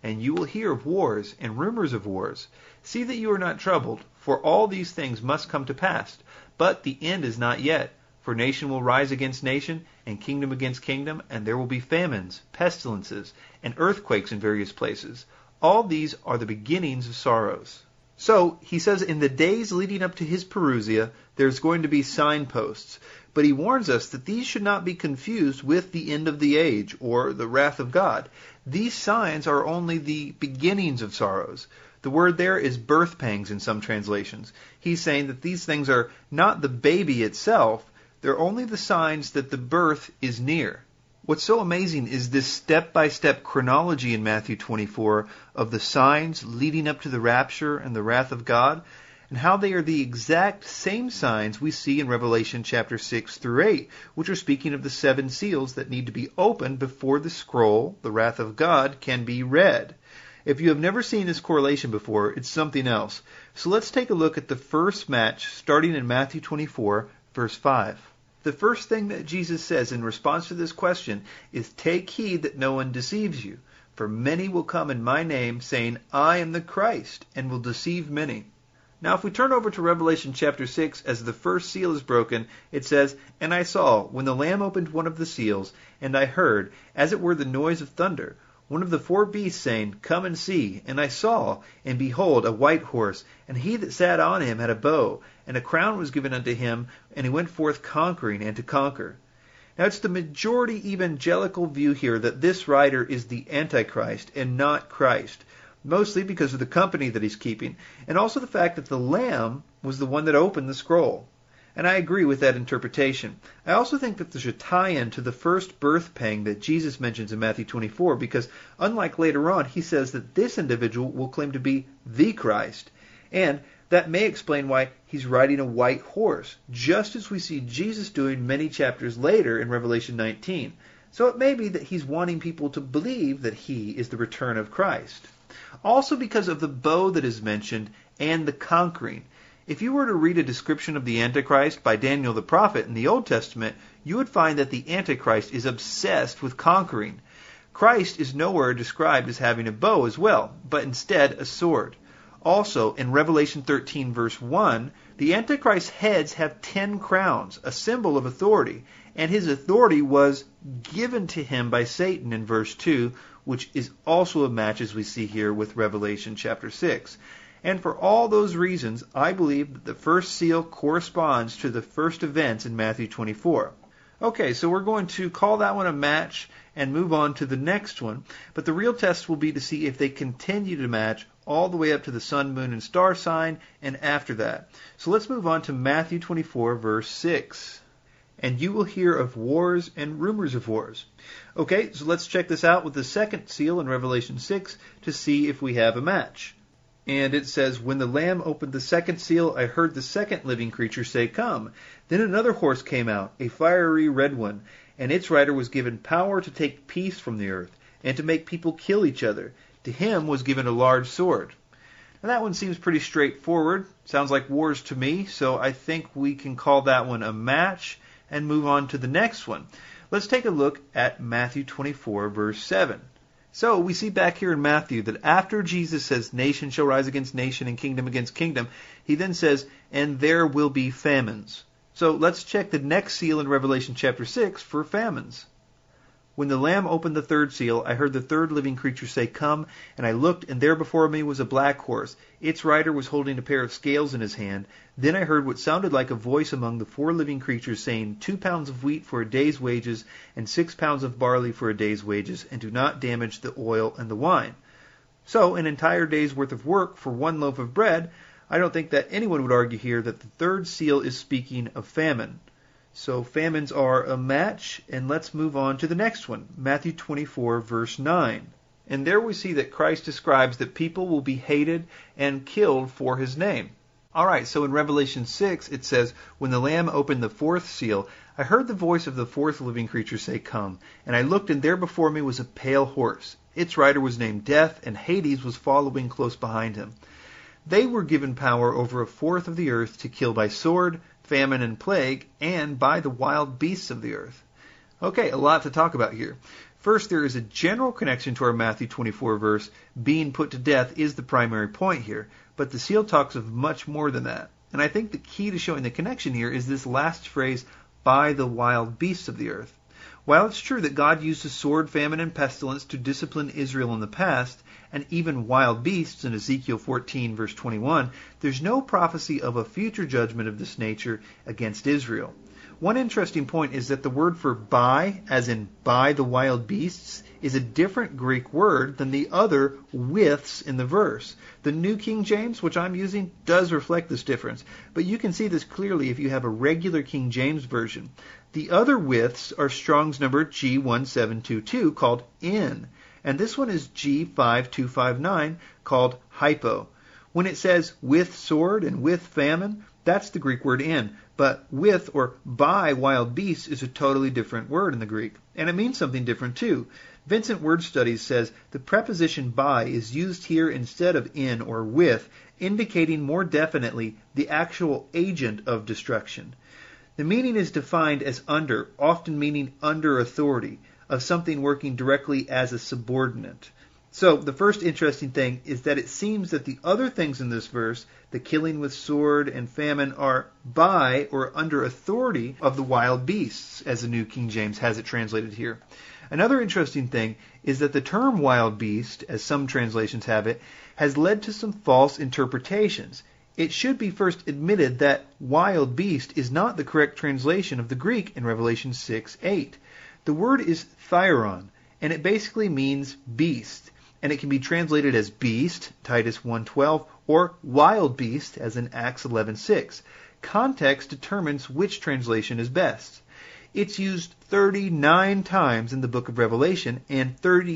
and you will hear of wars and rumors of wars. See that you are not troubled, for all these things must come to pass. But the end is not yet. For nation will rise against nation, and kingdom against kingdom, and there will be famines, pestilences, and earthquakes in various places. All these are the beginnings of sorrows. So, he says in the days leading up to his parousia, there's going to be signposts. But he warns us that these should not be confused with the end of the age, or the wrath of God. These signs are only the beginnings of sorrows. The word there is birth pangs in some translations. He's saying that these things are not the baby itself, they're only the signs that the birth is near. What's so amazing is this step-by-step chronology in Matthew 24 of the signs leading up to the rapture and the wrath of God, and how they are the exact same signs we see in Revelation chapter 6 through 8, which are speaking of the 7 seals that need to be opened before the scroll, the wrath of God, can be read. If you have never seen this correlation before, it's something else. So let's take a look at the first match starting in Matthew 24, verse 5. The first thing that Jesus says in response to this question is, "Take heed that no one deceives you, for many will come in my name, saying, 'I am the Christ,' and will deceive many." Now, if we turn over to Revelation chapter 6, as the first seal is broken, it says, "And I saw, when the Lamb opened one of the seals, and I heard, as it were the noise of thunder, one of the 4 beasts saying, 'Come and see.' And I saw, and behold, a white horse, and he that sat on him had a bow, and a crown was given unto him, and he went forth conquering and to conquer." Now, it's the majority evangelical view here that this rider is the Antichrist and not Christ, mostly because of the company that he's keeping, and also the fact that the Lamb was the one that opened the scroll. And I agree with that interpretation. I also think that there's a tie-in to the first birth pang that Jesus mentions in Matthew 24, because unlike later on, he says that this individual will claim to be the Christ. And that may explain why he's riding a white horse, just as we see Jesus doing many chapters later in Revelation 19. So it may be that he's wanting people to believe that he is the return of Christ. Also because of the bow that is mentioned and the conquering. If you were to read a description of the Antichrist by Daniel the prophet in the Old Testament, you would find that the Antichrist is obsessed with conquering. Christ is nowhere described as having a bow as well, but instead a sword. Also, in Revelation 13 verse 1, the Antichrist's heads have 10 crowns, a symbol of authority, and his authority was given to him by Satan in verse 2, which is also a match as we see here with Revelation chapter 6. And for all those reasons, I believe that the first seal corresponds to the first events in Matthew 24. Okay, so we're going to call that one a match and move on to the next one. But the real test will be to see if they continue to match all the way up to the sun, moon, and star sign and after that. So let's move on to Matthew 24, verse 6. "And you will hear of wars and rumors of wars." Okay, so let's check this out with the second seal in Revelation 6 to see if we have a match. And it says, "When the Lamb opened the second seal, I heard the second living creature say, 'Come.' Then another horse came out, a fiery red one, and its rider was given power to take peace from the earth, and to make people kill each other. To him was given a large sword." Now that one seems pretty straightforward. Sounds like wars to me, so I think we can call that one a match and move on to the next one. Let's take a look at Matthew 24, verse 7. So we see back here in Matthew that after Jesus says, "Nation shall rise against nation and kingdom against kingdom," he then says, "And there will be famines." So let's check the next seal in Revelation chapter 6 for famines. "When the Lamb opened the third seal, I heard the third living creature say, 'Come,' and I looked, and there before me was a black horse. Its rider was holding a pair of scales in his hand. Then I heard what sounded like a voice among the 4 living creatures saying, 2 pounds of wheat for a day's wages, and 6 pounds of barley for a day's wages, and do not damage the oil and the wine.'" So, an entire day's worth of work for 1 loaf of bread. I don't think that anyone would argue here that the third seal is speaking of famine. So famines are a match, and let's move on to the next one, Matthew 24, verse 9. And there we see that Christ describes that people will be hated and killed for his name. All right, so in Revelation 6, it says, "When the Lamb opened the 4th seal, I heard the voice of the 4th living creature say, 'Come.' And I looked, and there before me was a pale horse. Its rider was named Death, and Hades was following close behind him. They were given power over 1/4 of the earth to kill by sword, famine, and plague, and by the wild beasts of the earth." Okay, a lot to talk about here. First, there is a general connection to our Matthew 24 verse. Being put to death is the primary point here, but the seal talks of much more than that. And I think the key to showing the connection here is this last phrase, by the wild beasts of the earth. While it's true that God used the sword, famine, and pestilence to discipline Israel in the past, and even wild beasts in Ezekiel 14 verse 21, there's no prophecy of a future judgment of this nature against Israel. One interesting point is that the word for by, as in by the wild beasts, is a different Greek word than the other withs in the verse. The New King James, which I'm using, does reflect this difference, but you can see this clearly if you have a regular King James version. The other withs are Strong's number G1722 called in, and this one is G5259 called hypo. When it says with sword and with famine, that's the Greek word in, but with or by wild beasts is a totally different word in the Greek, and it means something different too. Vincent Word Studies says the preposition by is used here instead of in or with, indicating more definitely the actual agent of destruction. The meaning is defined as under, often meaning under authority, of something working directly as a subordinate. So the first interesting thing is that it seems that the other things in this verse, the killing with sword and famine, are by or under authority of the wild beasts, as the New King James has it translated here. Another interesting thing is that the term wild beast, as some translations have it, has led to some false interpretations. It should be first admitted that wild beast is not the correct translation of the Greek in Revelation 6:8. The word is thyron, and it basically means beast, and it can be translated as beast, Titus 1:12, or wild beast, as in Acts 11:6. Context determines which translation is best. It's used 39 times in the book of Revelation, and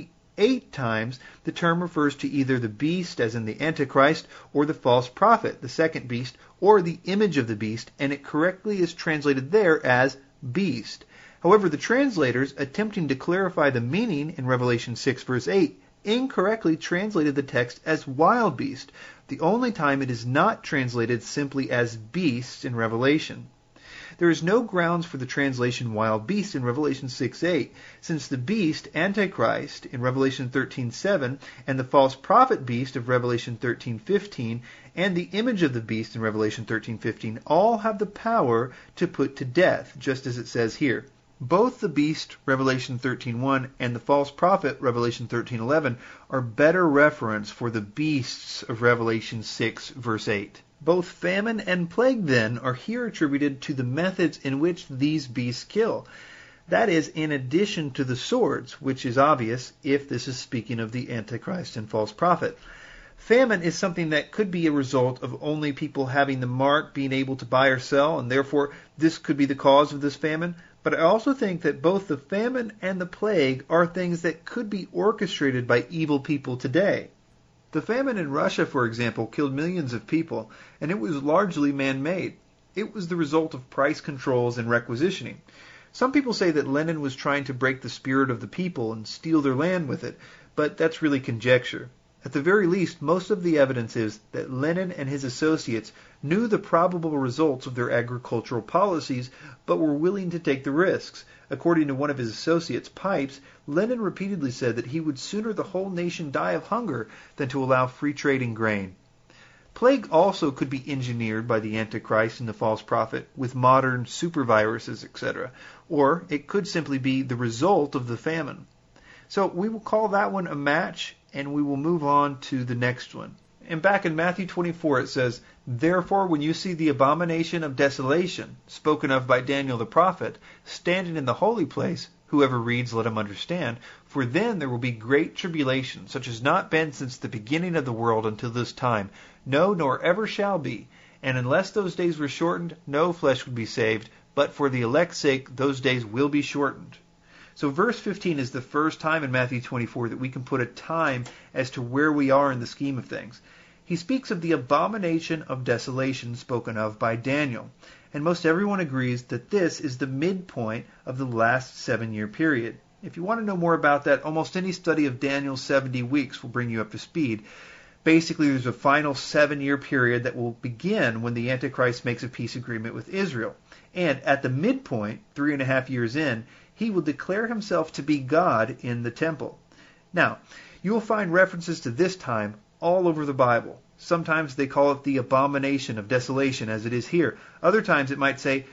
38 times the term refers to either the beast, as in the Antichrist, or the false prophet, the second beast, or the image of the beast, and it correctly is translated there as beast. However, the translators, attempting to clarify the meaning in Revelation 6 verse 8, incorrectly translated the text as wild beast, the only time it is not translated simply as beast in Revelation. There is no grounds for the translation wild beast in Revelation 6:8, since the beast, Antichrist, in Revelation 13:7, and the false prophet beast of Revelation 13:15, and the image of the beast in Revelation 13:15 all have the power to put to death, just as it says here. Both the beast, Revelation 13:1, and the false prophet, Revelation 13:11, are better reference for the beasts of Revelation 6 verse 8. Both famine and plague, then, are here attributed to the methods in which these beasts kill. That is, in addition to the swords, which is obvious if this is speaking of the Antichrist and false prophet. Famine is something that could be a result of only people having the mark being able to buy or sell, and therefore this could be the cause of this famine. But I also think that both the famine and the plague are things that could be orchestrated by evil people today. The famine in Russia, for example, killed millions of people, and it was largely man-made. It was the result of price controls and requisitioning. Some people say that Lenin was trying to break the spirit of the people and steal their land with it, but that's really conjecture. At the very least, most of the evidence is that Lenin and his associates knew the probable results of their agricultural policies, but were willing to take the risks. According to one of his associates, Pipes, Lenin repeatedly said that he would sooner the whole nation die of hunger than to allow free trade in grain. Plague also could be engineered by the Antichrist and the false prophet with modern superviruses, etc. Or it could simply be the result of the famine. So we will call that one a match, and we will move on to the next one. And back in Matthew 24 it says, "Therefore when you see the abomination of desolation, spoken of by Daniel the prophet, standing in the holy place, whoever reads let him understand, for then there will be great tribulation, such as not been since the beginning of the world until this time, no, nor ever shall be. And unless those days were shortened, no flesh would be saved, but for the elect's sake those days will be shortened." So verse 15 is the first time in Matthew 24 that we can put a time as to where we are in the scheme of things. He speaks of the abomination of desolation spoken of by Daniel, and most everyone agrees that this is the midpoint of the last 7-year period. If you want to know more about that, almost any study of Daniel's 70 weeks will bring you up to speed. Basically, there's a final 7-year period that will begin when the Antichrist makes a peace agreement with Israel. And at the midpoint, 3.5 years in, he will declare himself to be God in the temple. Now, you will find references to this time all over the Bible. Sometimes they call it the abomination of desolation, as it is here. Other times it might say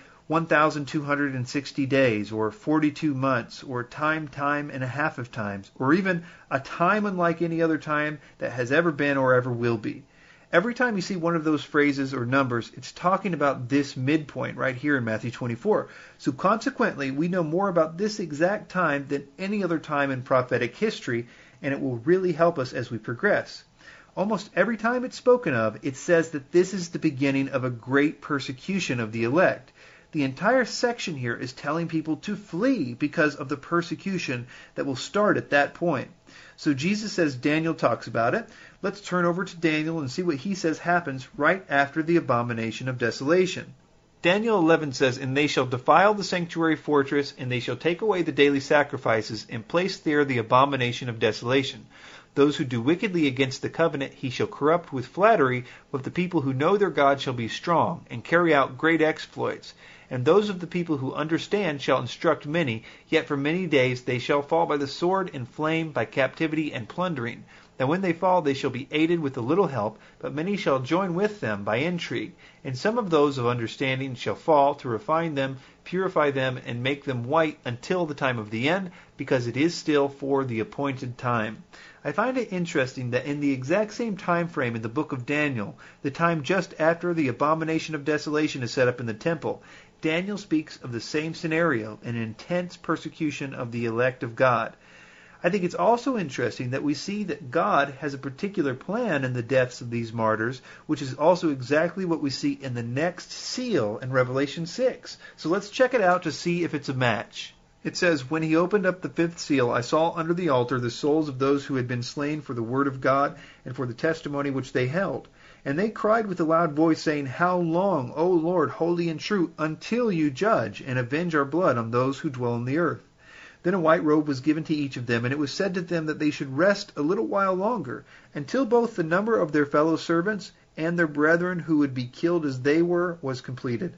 1,260 days, or 42 months, or time and a half of times, or even a time unlike any other time that has ever been or ever will be. Every time you see one of those phrases or numbers, it's talking about this midpoint right here in Matthew 24. So consequently, we know more about this exact time than any other time in prophetic history, and it will really help us as we progress. Almost every time it's spoken of, it says that this is the beginning of a great persecution of the elect. The entire section here is telling people to flee because of the persecution that will start at that point. So Jesus says Daniel talks about it. Let's turn over to Daniel and see what he says happens right after the abomination of desolation. Daniel 11 says, "And they shall defile the sanctuary fortress, and they shall take away the daily sacrifices, and place there the abomination of desolation. Those who do wickedly against the covenant he shall corrupt with flattery, but the people who know their God shall be strong, and carry out great exploits. And those of the people who understand shall instruct many, yet for many days they shall fall by the sword and flame, by captivity and plundering. And when they fall they shall be aided with a little help, but many shall join with them by intrigue. And some of those of understanding shall fall, to refine them, purify them, and make them white until the time of the end, because it is still for the appointed time." I find it interesting that in the exact same time frame in the book of Daniel, the time just after the abomination of desolation is set up in the temple, Daniel speaks of the same scenario, an intense persecution of the elect of God. I think it's also interesting that we see that God has a particular plan in the deaths of these martyrs, which is also exactly what we see in the next seal in Revelation 6. So let's check it out to see if it's a match. It says, "When he opened up the fifth seal, I saw under the altar the souls of those who had been slain for the word of God and for the testimony which they held. And they cried with a loud voice, saying, How long, O Lord, holy and true, until you judge and avenge our blood on those who dwell on the earth? Then a white robe was given to each of them, and it was said to them that they should rest a little while longer, until both the number of their fellow servants and their brethren who would be killed as they were was completed."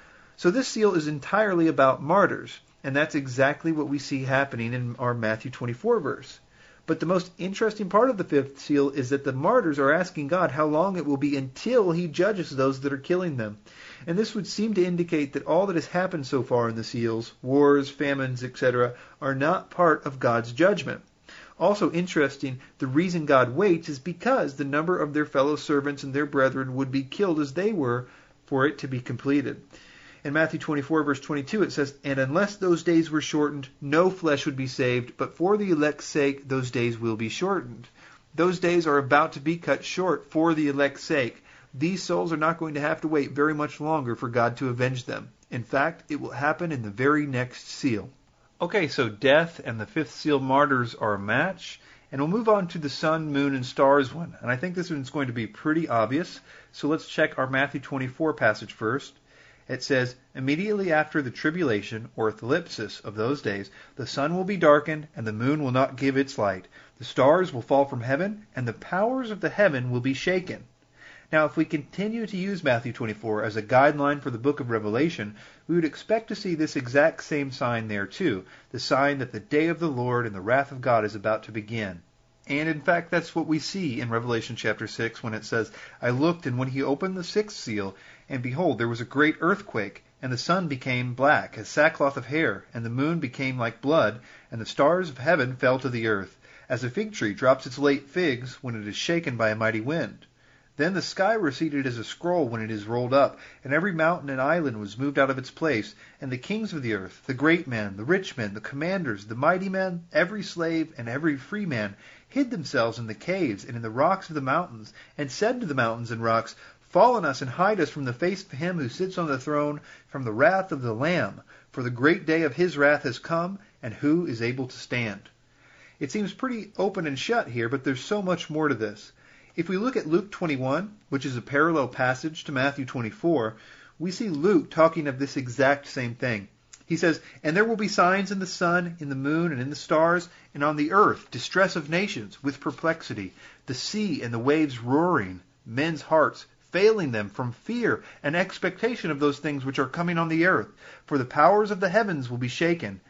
So this seal is entirely about martyrs. And that's exactly what we see happening in our Matthew 24 verse. But the most interesting part of the fifth seal is that the martyrs are asking God how long it will be until he judges those that are killing them. And this would seem to indicate that all that has happened so far in the seals, wars, famines, etc., are not part of God's judgment. Also interesting, the reason God waits is because the number of their fellow servants and their brethren would be killed as they were for it to be completed. In Matthew 24, verse 22, it says, "And unless those days were shortened, no flesh would be saved, but for the elect's sake those days will be shortened." Those days are about to be cut short for the elect's sake. These souls are not going to have to wait very much longer for God to avenge them. In fact, it will happen in the very next seal. Okay, so death and the fifth seal martyrs are a match. And we'll move on to the sun, moon, and stars one. And I think this one's going to be pretty obvious. So let's check our Matthew 24 passage first. It says, "Immediately after the tribulation, or thlipsis, of those days, the sun will be darkened, and the moon will not give its light. The stars will fall from heaven, and the powers of the heaven will be shaken." Now, if we continue to use Matthew 24 as a guideline for the book of Revelation, we would expect to see this exact same sign there too, the sign that the day of the Lord and the wrath of God is about to begin. And in fact, that's what we see in Revelation chapter 6 when it says, "I looked, and when he opened the sixth seal, and behold, there was a great earthquake, and the sun became black as sackcloth of hair, and the moon became like blood, and the stars of heaven fell to the earth, as a fig tree drops its late figs when it is shaken by a mighty wind. Then the sky receded as a scroll when it is rolled up, and every mountain and island was moved out of its place, and the kings of the earth, the great men, the rich men, the commanders, the mighty men, every slave and every free man, hid themselves in the caves and in the rocks of the mountains, and said to the mountains and rocks, Fall on us and hide us from the face of him who sits on the throne, from the wrath of the Lamb, for the great day of his wrath has come, and who is able to stand?" It seems pretty open and shut here, but there's so much more to this. If we look at Luke 21, which is a parallel passage to Matthew 24, we see Luke talking of this exact same thing. He says, "And there will be signs in the sun, in the moon, and in the stars, and on the earth distress of nations, with perplexity, the sea and the waves roaring, men's hearts failing them from fear and expectation of those things which are coming on the earth, for the powers of the heavens will be shaken.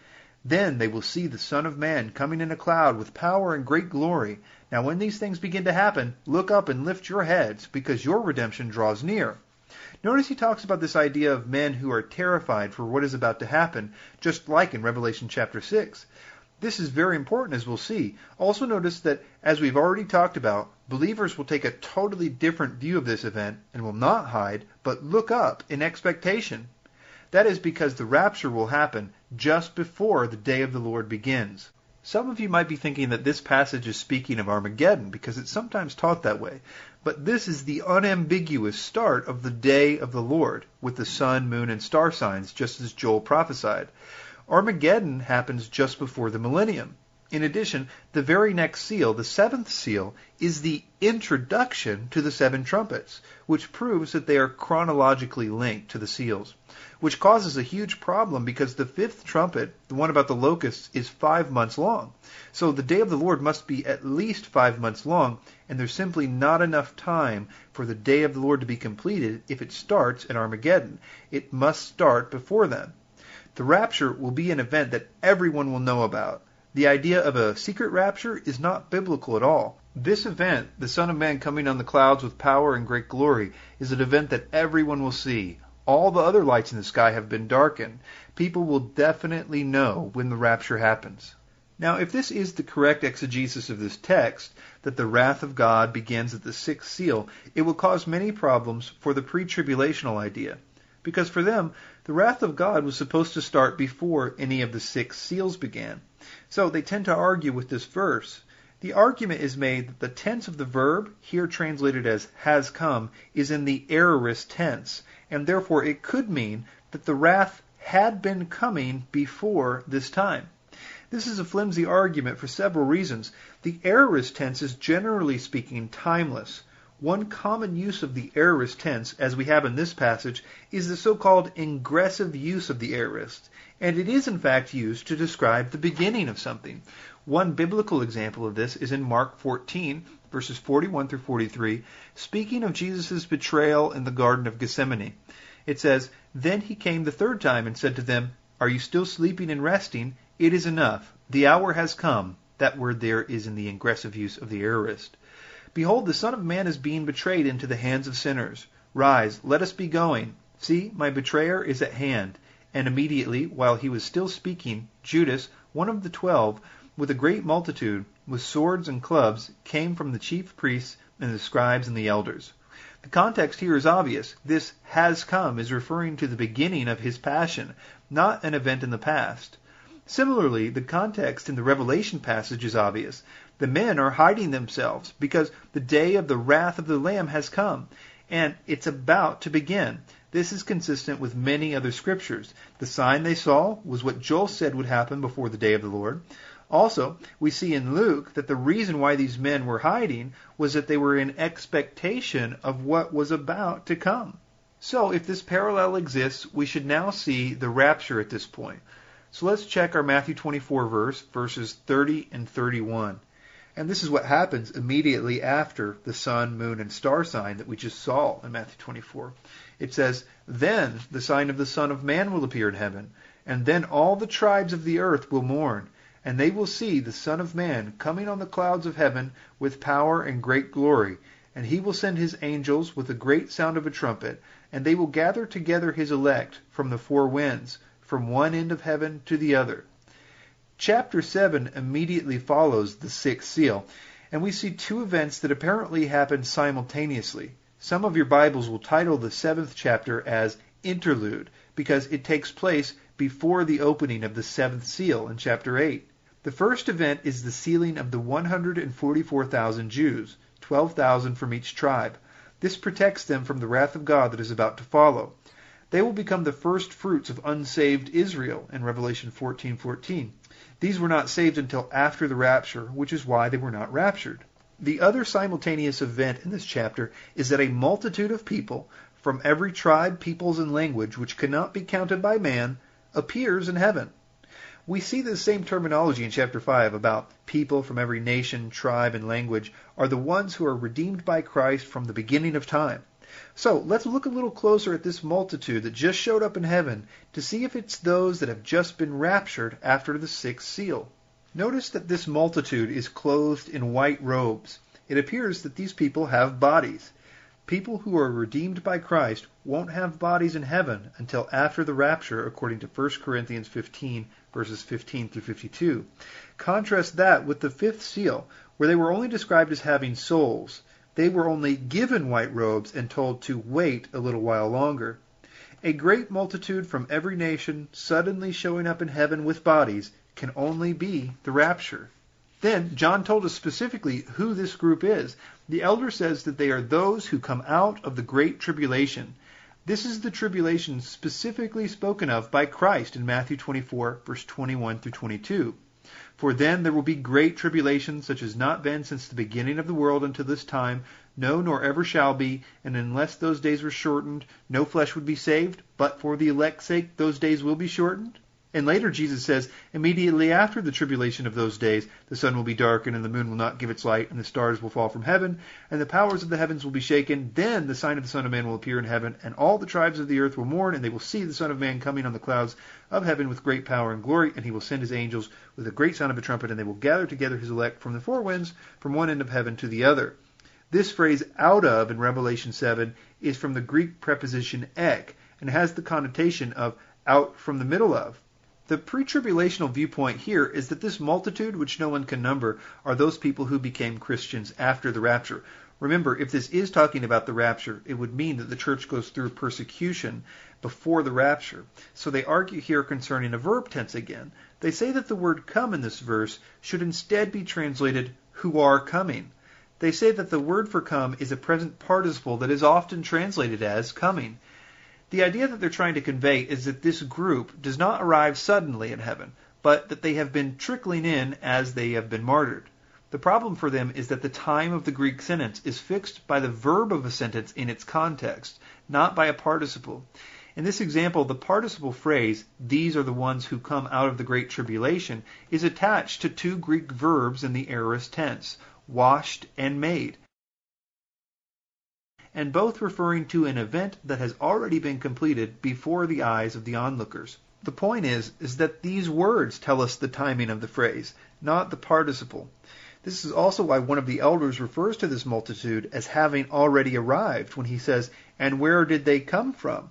Then they will see the Son of Man coming in a cloud with power and great glory. Now when these things begin to happen, look up and lift your heads, because your redemption draws near. Notice he talks about this idea of men who are terrified for what is about to happen, just like in Revelation chapter 6. This is very important, as we'll see. Also notice that, as we've already talked about, believers will take a totally different view of this event and will not hide, but look up in expectation. That is because the rapture will happen just before the day of the Lord begins. Some of you might be thinking that this passage is speaking of Armageddon, because it's sometimes taught that way. But this is the unambiguous start of the day of the Lord, with the sun, moon, and star signs, just as Joel prophesied. Armageddon happens just before the millennium. In addition, the very next seal, the seventh seal, is the introduction to the seven trumpets, which proves that they are chronologically linked to the seals, which causes a huge problem because the fifth trumpet, the one about the locusts, is 5 months long. So the day of the Lord must be at least 5 months long, and there's simply not enough time for the day of the Lord to be completed if it starts at Armageddon. It must start before then. The rapture will be an event that everyone will know about. The idea of a secret rapture is not biblical at all. This event, the Son of Man coming on the clouds with power and great glory, is an event that everyone will see. All the other lights in the sky have been darkened. People will definitely know when the rapture happens. Now, if this is the correct exegesis of this text, that the wrath of God begins at the sixth seal, it will cause many problems for the pre-tribulational idea. Because for them, the wrath of God was supposed to start before any of the 6 seals began. So they tend to argue with this verse. The argument is made that the tense of the verb, here translated as has come, is in the aorist tense, and therefore it could mean that the wrath had been coming before this time. This is a flimsy argument for several reasons. The aorist tense is generally speaking timeless. One common use of the aorist tense, as we have in this passage, is the so-called ingressive use of the aorist, and it is in fact used to describe the beginning of something. One biblical example of this is in Mark 14, verses 41 through 43, speaking of Jesus' betrayal in the Garden of Gethsemane. It says, "Then he came the third time and said to them, 'Are you still sleeping and resting? It is enough. The hour has come.'" That word there is in the ingressive use of the aorist. "Behold, the Son of Man is being betrayed into the hands of sinners. Rise, let us be going. See, my betrayer is at hand." And immediately, while he was still speaking, Judas, one of the 12, with a great multitude, with swords and clubs, came from the chief priests and the scribes and the elders. The context here is obvious. This has come is referring to the beginning of his passion, not an event in the past. Similarly, the context in the Revelation passage is obvious. The men are hiding themselves because the day of the wrath of the Lamb has come, and it's about to begin. This is consistent with many other scriptures. The sign they saw was what Joel said would happen before the day of the Lord. Also, we see in Luke that the reason why these men were hiding was that they were in expectation of what was about to come. So, if this parallel exists, we should now see the rapture at this point. So let's check our Matthew 24 verses 30 and 31. And this is what happens immediately after the sun, moon, and star sign that we just saw in Matthew 24. It says, "Then the sign of the Son of Man will appear in heaven, and then all the tribes of the earth will mourn, and they will see the Son of Man coming on the clouds of heaven with power and great glory. And he will send his angels with a great sound of a trumpet, and they will gather together his elect from the 4 winds, from one end of heaven to the other." Chapter 7 immediately follows the 6th seal, and we see 2 events that apparently happen simultaneously. Some of your Bibles will title the 7th chapter as Interlude, because it takes place before the opening of the 7th seal in chapter 8. The first event is the sealing of the 144,000 Jews, 12,000 from each tribe. This protects them from the wrath of God that is about to follow. They will become the first fruits of unsaved Israel in Revelation 14:14. These were not saved until after the rapture, which is why they were not raptured. The other simultaneous event in this chapter is that a multitude of people from every tribe, peoples, and language, which cannot be counted by man, appears in heaven. We see the same terminology in chapter 5 about people from every nation, tribe, and language are the ones who are redeemed by Christ from the beginning of time. So let's look a little closer at this multitude that just showed up in heaven to see if it's those that have just been raptured after the sixth seal. Notice that this multitude is clothed in white robes. It appears that these people have bodies. People who are redeemed by Christ won't have bodies in heaven until after the rapture, according to 1 Corinthians 15, verses 15 through 52. Contrast that with the fifth seal, where they were only described as having souls. They were only given white robes and told to wait a little while longer. A great multitude from every nation suddenly showing up in heaven with bodies can only be the rapture. Then John told us specifically who this group is. The elder says that they are those who come out of the great tribulation. This is the tribulation specifically spoken of by Christ in Matthew 24, verse 21 through 22. For then there will be great tribulation, such as not been since the beginning of the world until this time, no, nor ever shall be, and unless those days were shortened, no flesh would be saved, but for the elect's sake those days will be shortened. And later Jesus says, immediately after the tribulation of those days, the sun will be darkened, and the moon will not give its light, and the stars will fall from heaven, and the powers of the heavens will be shaken. Then the sign of the Son of Man will appear in heaven, and all the tribes of the earth will mourn, and they will see the Son of Man coming on the clouds of heaven with great power and glory, and he will send his angels with a great sound of a trumpet, and they will gather together his elect from the four winds, from one end of heaven to the other. This phrase, out of, in Revelation 7, is from the Greek preposition ek, and has the connotation of out from the middle of. The pre-tribulational viewpoint here is that this multitude, which no one can number, are those people who became Christians after the rapture. Remember, if this is talking about the rapture, it would mean that the church goes through persecution before the rapture. So they argue here concerning a verb tense again. They say that the word come in this verse should instead be translated who are coming. They say that the word for come is a present participle that is often translated as coming. The idea that they're trying to convey is that this group does not arrive suddenly in heaven, but that they have been trickling in as they have been martyred. The problem for them is that the time of the Greek sentence is fixed by the verb of a sentence in its context, not by a participle. In this example, the participle phrase, these are the ones who come out of the great tribulation, is attached to two Greek verbs in the aorist tense, washed and made, and both referring to an event that has already been completed before the eyes of the onlookers. The point is that these words tell us the timing of the phrase, not the participle. This is also why one of the elders refers to this multitude as having already arrived when he says, and where did they come from?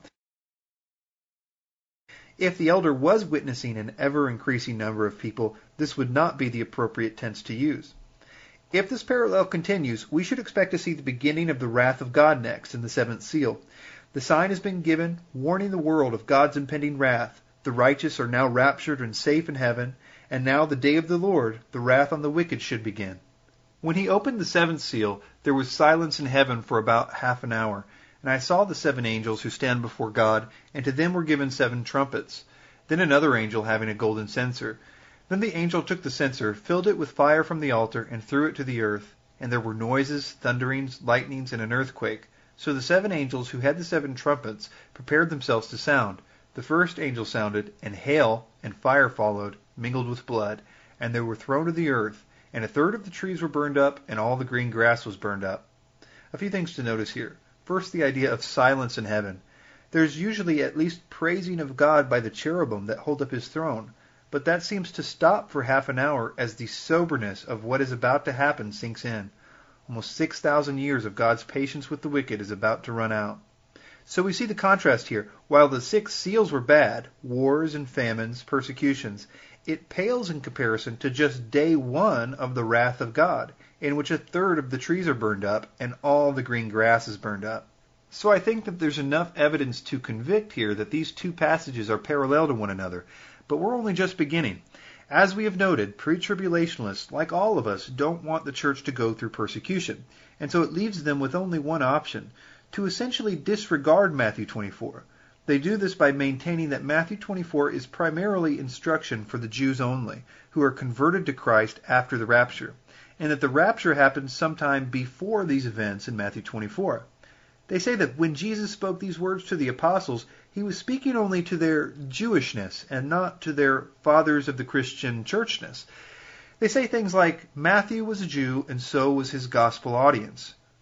If the elder was witnessing an ever-increasing number of people, this would not be the appropriate tense to use. If this parallel continues, we should expect to see the beginning of the wrath of God next in the seventh seal. The sign has been given, warning the world of God's impending wrath. The righteous are now raptured and safe in heaven, and now the day of the Lord, the wrath on the wicked, should begin. When he opened the seventh seal, there was silence in heaven for about half an hour, and I saw the seven angels who stand before God, and to them were given seven trumpets. Then another angel having a golden censer. Then the angel took the censer, filled it with fire from the altar, and threw it to the earth. And there were noises, thunderings, lightnings, and an earthquake. So the seven angels who had the seven trumpets prepared themselves to sound. The first angel sounded, and hail and fire followed, mingled with blood. And they were thrown to the earth, and a third of the trees were burned up, and all the green grass was burned up. A few things to notice here. First, the idea of silence in heaven. There's usually at least praising of God by the cherubim that hold up his throne. But that seems to stop for half an hour as the soberness of what is about to happen sinks in. Almost 6,000 years of God's patience with the wicked is about to run out. So we see the contrast here. While the 6 seals were bad, wars and famines, persecutions, it pales in comparison to just day 1 of the wrath of God, in which a third of the trees are burned up and all the green grass is burned up. So I think that there's enough evidence to convict here that these two passages are parallel to one another. But we're only just beginning. As we have noted, pre-tribulationists, like all of us, don't want the church to go through persecution, and so it leaves them with only one option, to essentially disregard Matthew 24. They do this by maintaining that Matthew 24 is primarily instruction for the Jews only, who are converted to Christ after the rapture, and that the rapture happens sometime before these events in Matthew 24. They say that when Jesus spoke these words to the apostles, he was speaking only to their Jewishness and not to their fathers of the Christian churchness. They say things like, Matthew was a Jew and so was his gospel audience.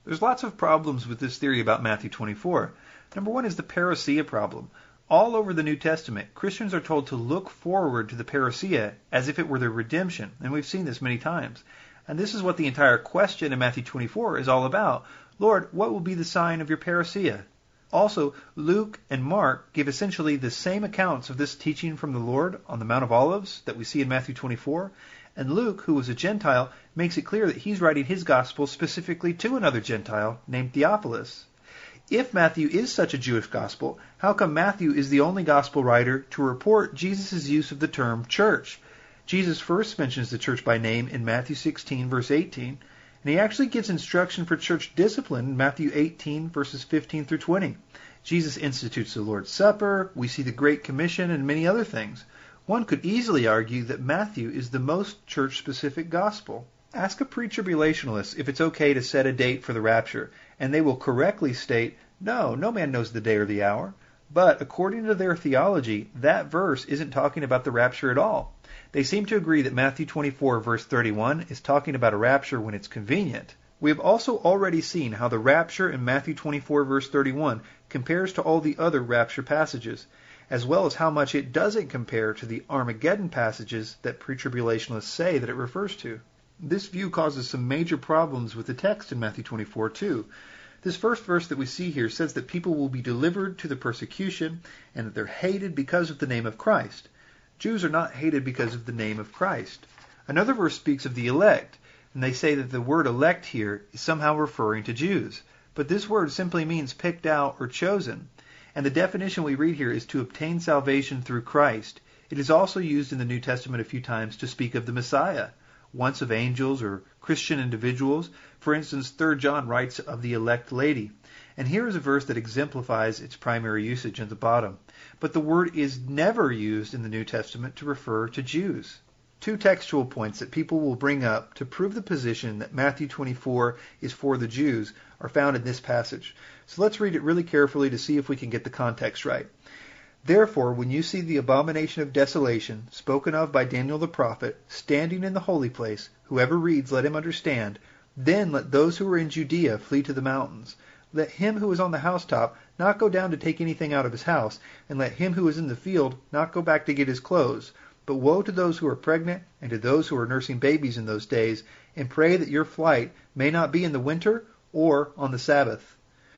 There's lots of problems with this theory about Matthew 24. Number one is the parousia problem. All over the New Testament, Christians are told to look forward to the parousia as if it were their redemption, and we've seen this many times. And this is what the entire question in Matthew 24 is all about. Lord, what will be the sign of your parousia? Also, Luke and Mark give essentially the same accounts of this teaching from the Lord on the Mount of Olives that we see in Matthew 24, and Luke, who was a Gentile, makes it clear that he's writing his gospel specifically to another Gentile named Theophilus. If Matthew is such a Jewish gospel, how come Matthew is the only gospel writer to report Jesus' use of the term church? Jesus first mentions the church by name in Matthew 16, verse 18, and he actually gives instruction for church discipline in Matthew 18, verses 15 through 20. Jesus institutes the Lord's Supper, we see the Great Commission, and many other things. One could easily argue that Matthew is the most church-specific gospel. Ask a pre-tribulationalist if it's okay to set a date for the rapture, and they will correctly state, no man knows the day or the hour. But according to their theology, that verse isn't talking about the rapture at all. They seem to agree that Matthew 24, verse 31 is talking about a rapture when it's convenient. We have also already seen how the rapture in Matthew 24, verse 31 compares to all the other rapture passages, as well as how much it doesn't compare to the Armageddon passages that pre-tribulationists say that it refers to. This view causes some major problems with the text in Matthew 24, too. This first verse that we see here says that people will be delivered to the persecution and that they're hated because of the name of Christ. Jews are not hated because of the name of Christ. Another verse speaks of the elect, and they say that the word elect here is somehow referring to Jews. But this word simply means picked out or chosen. And the definition we read here is to obtain salvation through Christ. It is also used in the New Testament a few times to speak of the Messiah, once of angels or Christian individuals. For instance, 3 John writes of the elect lady. And here is a verse that exemplifies its primary usage at the bottom. But the word is never used in the New Testament to refer to Jews. Two textual points that people will bring up to prove the position that Matthew 24 is for the Jews are found in this passage. So let's read it really carefully to see if we can get the context right. Therefore, when you see the abomination of desolation, spoken of by Daniel the prophet, standing in the holy place, whoever reads, let him understand. Then let those who are in Judea flee to the mountains. Let him who is on the housetop not go down to take anything out of his house, and let him who is in the field not go back to get his clothes. But woe to those who are pregnant and to those who are nursing babies in those days, and pray that your flight may not be in the winter or on the Sabbath.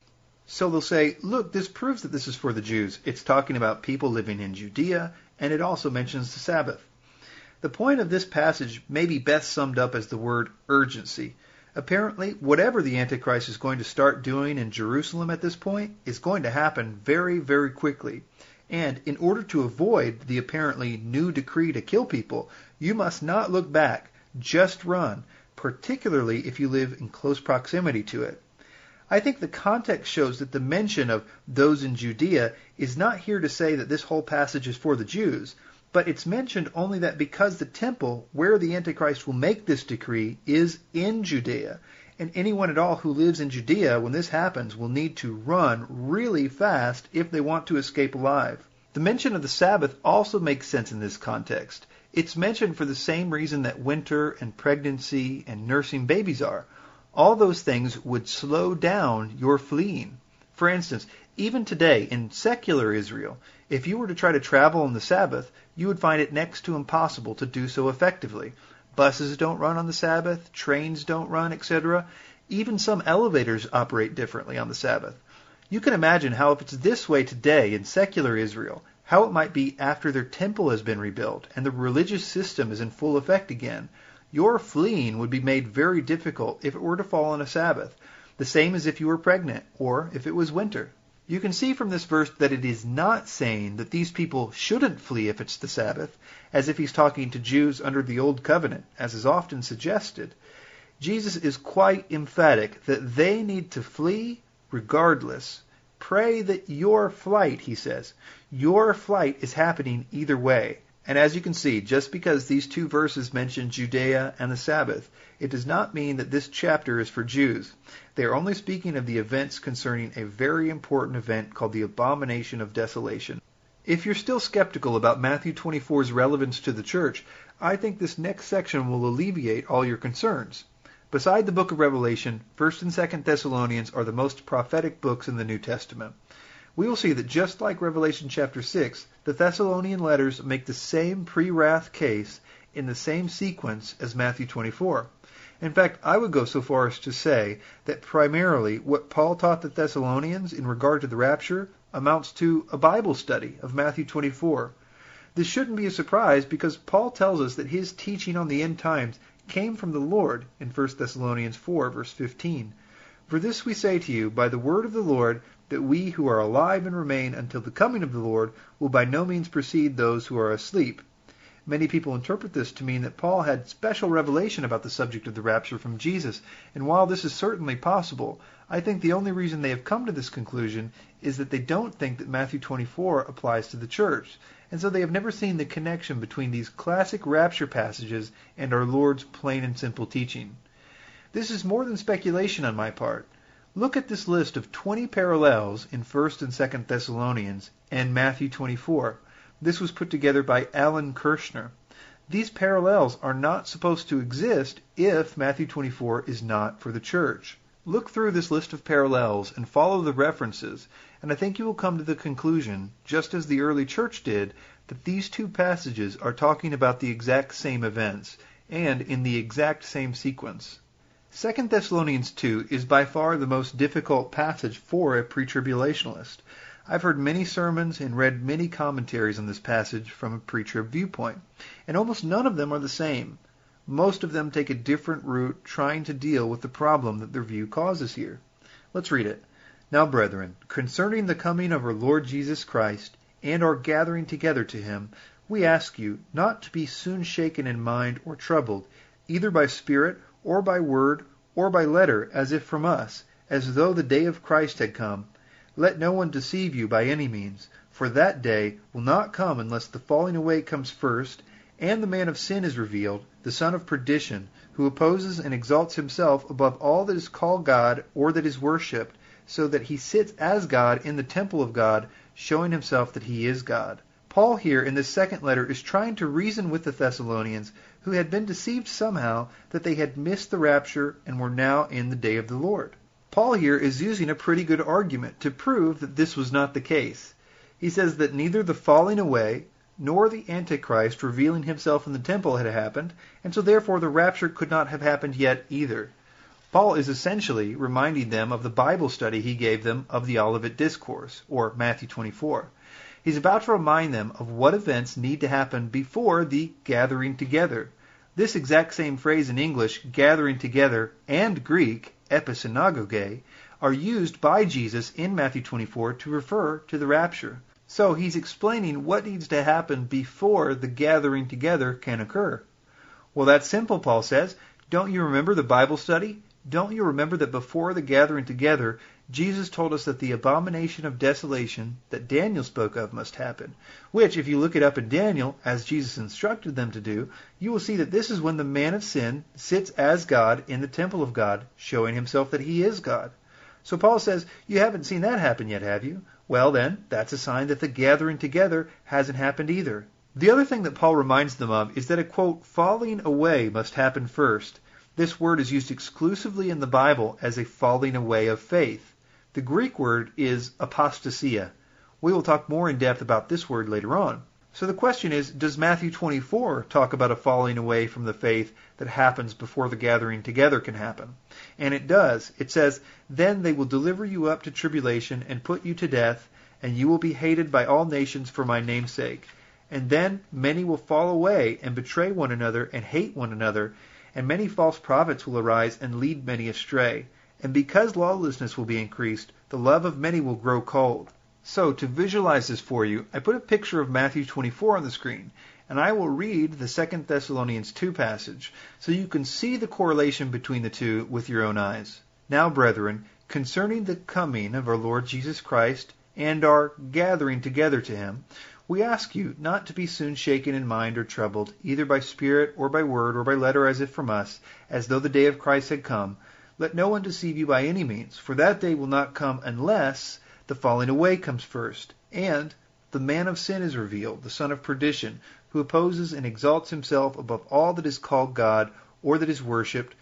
So they'll say, look, this proves that this is for the Jews. It's talking about people living in Judea, and it also mentions the Sabbath. The point of this passage may be best summed up as the word urgency. Apparently, whatever the Antichrist is going to start doing in Jerusalem at this point is going to happen very, very quickly. And in order to avoid the apparently new decree to kill people, you must not look back, just run, particularly if you live in close proximity to it. I think the context shows that the mention of those in Judea is not here to say that this whole passage is for the Jews, but it's mentioned only that because the temple where the Antichrist will make this decree is in Judea, and anyone at all who lives in Judea when this happens will need to run really fast if they want to escape alive. The mention of the Sabbath also makes sense in this context. It's mentioned for the same reason that winter and pregnancy and nursing babies are. All those things would slow down your fleeing. For instance, even today in secular Israel, if you were to try to travel on the Sabbath, you would find it next to impossible to do so effectively. Buses don't run on the Sabbath, trains don't run, etc. Even some elevators operate differently on the Sabbath. You can imagine how if it's this way today in secular Israel, how it might be after their temple has been rebuilt and the religious system is in full effect again. Your fleeing would be made very difficult if it were to fall on a Sabbath, the same as if you were pregnant or if it was winter. You can see from this verse that it is not saying that these people shouldn't flee if it's the Sabbath, as if he's talking to Jews under the Old Covenant, as is often suggested. Jesus is quite emphatic that they need to flee regardless. Pray that your flight, he says, your flight is happening either way. And as you can see, just because these two verses mention Judea and the Sabbath, it does not mean that this chapter is for Jews. They are only speaking of the events concerning a very important event called the Abomination of Desolation. If you're still skeptical about Matthew 24's relevance to the church, I think this next section will alleviate all your concerns. Beside the book of Revelation, 1st and 2nd Thessalonians are the most prophetic books in the New Testament. We will see that just like Revelation chapter 6, the Thessalonian letters make the same pre-wrath case in the same sequence as Matthew 24. In fact, I would go so far as to say that primarily what Paul taught the Thessalonians in regard to the rapture amounts to a Bible study of Matthew 24. This shouldn't be a surprise because Paul tells us that his teaching on the end times came from the Lord in 1 Thessalonians 4, verse 15. For this we say to you by the word of the Lord, that we who are alive and remain until the coming of the Lord will by no means precede those who are asleep. Many people interpret this to mean that Paul had special revelation about the subject of the rapture from Jesus, and while this is certainly possible, I think the only reason they have come to this conclusion is that they don't think that Matthew 24 applies to the church, and so they have never seen the connection between these classic rapture passages and our Lord's plain and simple teaching. This is more than speculation on my part. Look at this list of 20 parallels in 1st and 2nd Thessalonians and Matthew 24. This was put together by Alan Kirshner. These parallels are not supposed to exist if Matthew 24 is not for the church. Look through this list of parallels and follow the references, and I think you will come to the conclusion, just as the early church did, that these two passages are talking about the exact same events, and in the exact same sequence. 2 Thessalonians 2 is by far the most difficult passage for a pre-tribulationalist. I've heard many sermons and read many commentaries on this passage from a pre-trib viewpoint, and almost none of them are the same. Most of them take a different route trying to deal with the problem that their view causes here. Let's read it. Now, brethren, concerning the coming of our Lord Jesus Christ and our gathering together to him, we ask you not to be soon shaken in mind or troubled, either by spirit or by word or by letter, as if from us, as though the day of Christ had come. Let no one deceive you by any means, for that day will not come unless the falling away comes first, and the man of sin is revealed, the son of perdition, who opposes and exalts himself above all that is called God or that is worshipped, so that he sits as God in the temple of God, showing himself that he is God. Paul here in this second letter is trying to reason with the Thessalonians, who had been deceived somehow that they had missed the rapture and were now in the day of the Lord. Paul here is using a pretty good argument to prove that this was not the case. He says that neither the falling away nor the Antichrist revealing himself in the temple had happened, and so therefore the rapture could not have happened yet either. Paul is essentially reminding them of the Bible study he gave them of the Olivet Discourse, or Matthew 24. He's about to remind them of what events need to happen before the gathering together. This exact same phrase in English, gathering together, and Greek, episynagoge, are used by Jesus in Matthew 24 to refer to the rapture. So he's explaining what needs to happen before the gathering together can occur. Well, that's simple, Paul says. Don't you remember the Bible study? Don't you remember that before the gathering together, Jesus told us that the abomination of desolation that Daniel spoke of must happen, which, if you look it up in Daniel, as Jesus instructed them to do, you will see that this is when the man of sin sits as God in the temple of God, showing himself that he is God. So Paul says, you haven't seen that happen yet, have you? Well then, that's a sign that the gathering together hasn't happened either. The other thing that Paul reminds them of is that a, quote, falling away must happen first. This word is used exclusively in the Bible as a falling away of faith. The Greek word is apostasia. We will talk more in depth about this word later on. So the question is, does Matthew 24 talk about a falling away from the faith that happens before the gathering together can happen? And it does. It says, then they will deliver you up to tribulation and put you to death, and you will be hated by all nations for my name's sake. And then many will fall away and betray one another and hate one another, and many false prophets will arise and lead many astray. And because lawlessness will be increased, the love of many will grow cold. So, to visualize this for you, I put a picture of Matthew 24 on the screen, and I will read the 2 Thessalonians 2 passage, so you can see the correlation between the two with your own eyes. Now, brethren, concerning the coming of our Lord Jesus Christ and our gathering together to him, we ask you not to be soon shaken in mind or troubled, either by spirit or by word or by letter as if from us, as though the day of Christ had come. Let no one deceive you by any means, for that day will not come unless the falling away comes first, and the man of sin is revealed, the son of perdition, who opposes and exalts himself above all that is called God or that is worshipped,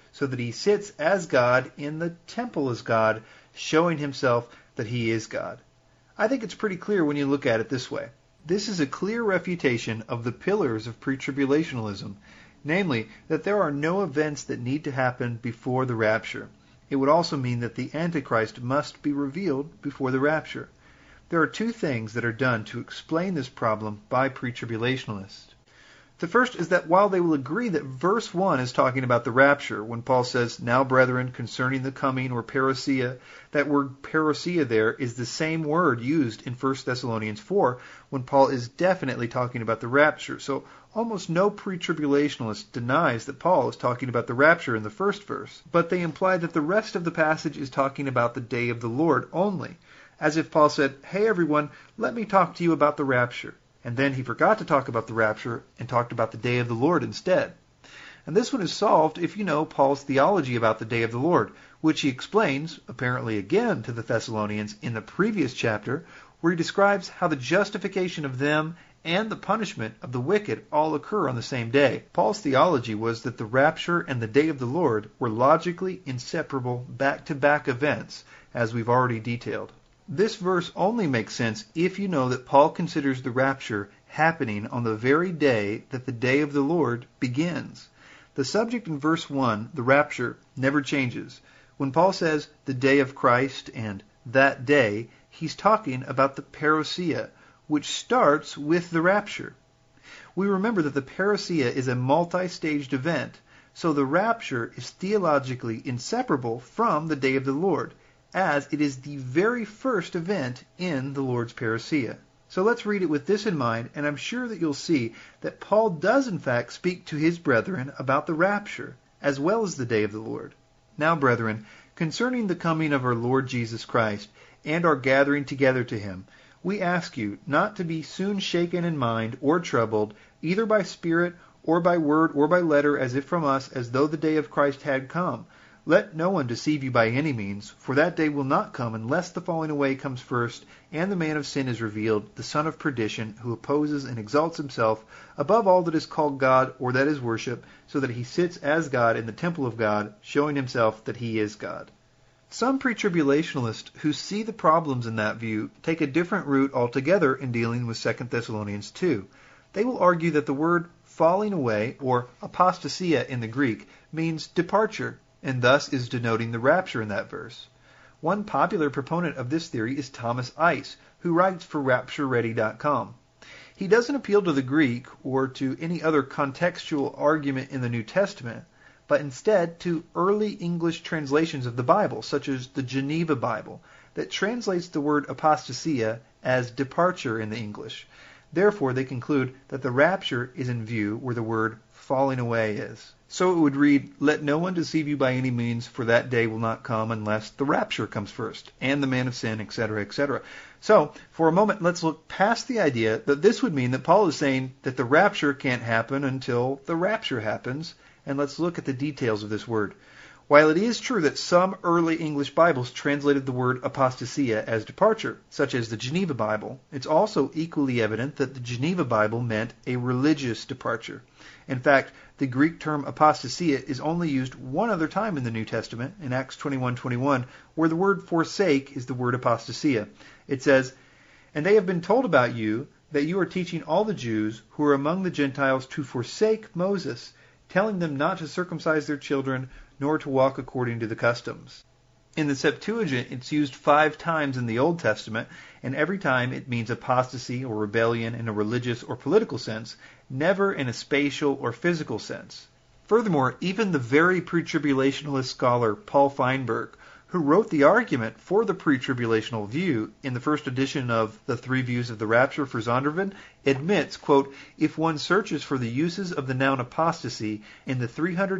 so that he sits as God in the temple as God, showing himself that he is God. I think it's pretty clear when you look at it this way. This is a clear refutation of the pillars of pre-tribulationalism, namely that there are no events that need to happen before the rapture. It would also mean that the Antichrist must be revealed before the rapture. There are two things that are done to explain this problem by pre-tribulationists. The first is that while they will agree that verse 1 is talking about the rapture, when Paul says, "Now, brethren, concerning the coming," or parousia, that word parousia there is the same word used in 1 Thessalonians 4, when Paul is definitely talking about the rapture. So almost no pre-tribulationist denies that Paul is talking about the rapture in the first verse, but they imply that the rest of the passage is talking about the day of the Lord only, as if Paul said, "Hey everyone, let me talk to you about the rapture." And then he forgot to talk about the rapture and talked about the day of the Lord instead. And this one is solved if you know Paul's theology about the day of the Lord, which he explains, apparently again to the Thessalonians in the previous chapter, where he describes how the justification of them and the punishment of the wicked all occur on the same day. Paul's theology was that the rapture and the day of the Lord were logically inseparable back-to-back events, as we've already detailed. This verse only makes sense if you know that Paul considers the rapture happening on the very day that the day of the Lord begins. The subject in verse 1, the rapture, never changes. When Paul says the day of Christ and that day, he's talking about the parousia, which starts with the rapture. We remember that the parousia is a multi-staged event, so the rapture is theologically inseparable from the day of the Lord, as it is the very first event in the Lord's parousia. So let's read it with this in mind, and I'm sure that you'll see that Paul does in fact speak to his brethren about the rapture, as well as the day of the Lord. Now, brethren, concerning the coming of our Lord Jesus Christ, and our gathering together to him, we ask you not to be soon shaken in mind or troubled, either by spirit, or by word, or by letter, as if from us, as though the day of Christ had come. Let no one deceive you by any means, for that day will not come unless the falling away comes first, and the man of sin is revealed, the son of perdition, who opposes and exalts himself above all that is called God or that is worship, so that he sits as God in the temple of God, showing himself that he is God. Some pre-tribulationists who see the problems in that view take a different route altogether in dealing with 2 Thessalonians 2. They will argue that the word falling away, or apostasia in the Greek, means departure, and thus is denoting the rapture in that verse. One popular proponent of this theory is Thomas Ice, who writes for RaptureReady.com. He doesn't appeal to the Greek or to any other contextual argument in the New Testament, but instead to early English translations of the Bible, such as the Geneva Bible, that translates the word apostasia as departure in the English. Therefore, they conclude that the rapture is in view where the word falling away is. So it would read, "Let no one deceive you by any means, for that day will not come unless the rapture comes first, and the man of sin," etc., etc. So, for a moment, let's look past the idea that this would mean that Paul is saying that the rapture can't happen until the rapture happens, and let's look at the details of this word. While it is true that some early English Bibles translated the word apostasia as departure, such as the Geneva Bible, it's also equally evident that the Geneva Bible meant a religious departure. In fact, the Greek term apostasia is only used one other time in the New Testament, in Acts 21:21, where the word forsake is the word apostasia. It says, "And they have been told about you that you are teaching all the Jews who are among the Gentiles to forsake Moses, telling them not to circumcise their children, nor to walk according to the customs." In the Septuagint, it's used 5 times in the Old Testament, and every time it means apostasy or rebellion in a religious or political sense, never in a spatial or physical sense. Furthermore, even the very pre-tribulationalist scholar Paul Feinberg, who wrote the argument for the pre-tribulational view in the first edition of The 3 Views of the Rapture for Zondervan, admits, quote, "If one searches for the uses of the noun apostasy in the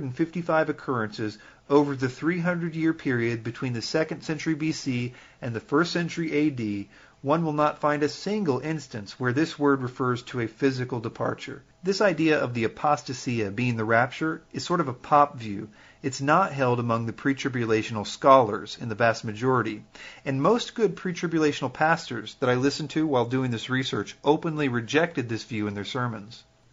355 occurrences over the 300-year period between the 2nd century BC and the 1st century AD, one will not find a single instance where this word refers to a physical departure." This idea of the apostasia being the rapture is sort of a pop view. It's not held among the pre-tribulational scholars in the vast majority. And most good pre-tribulational pastors that I listened to while doing this research openly rejected this view in their sermons.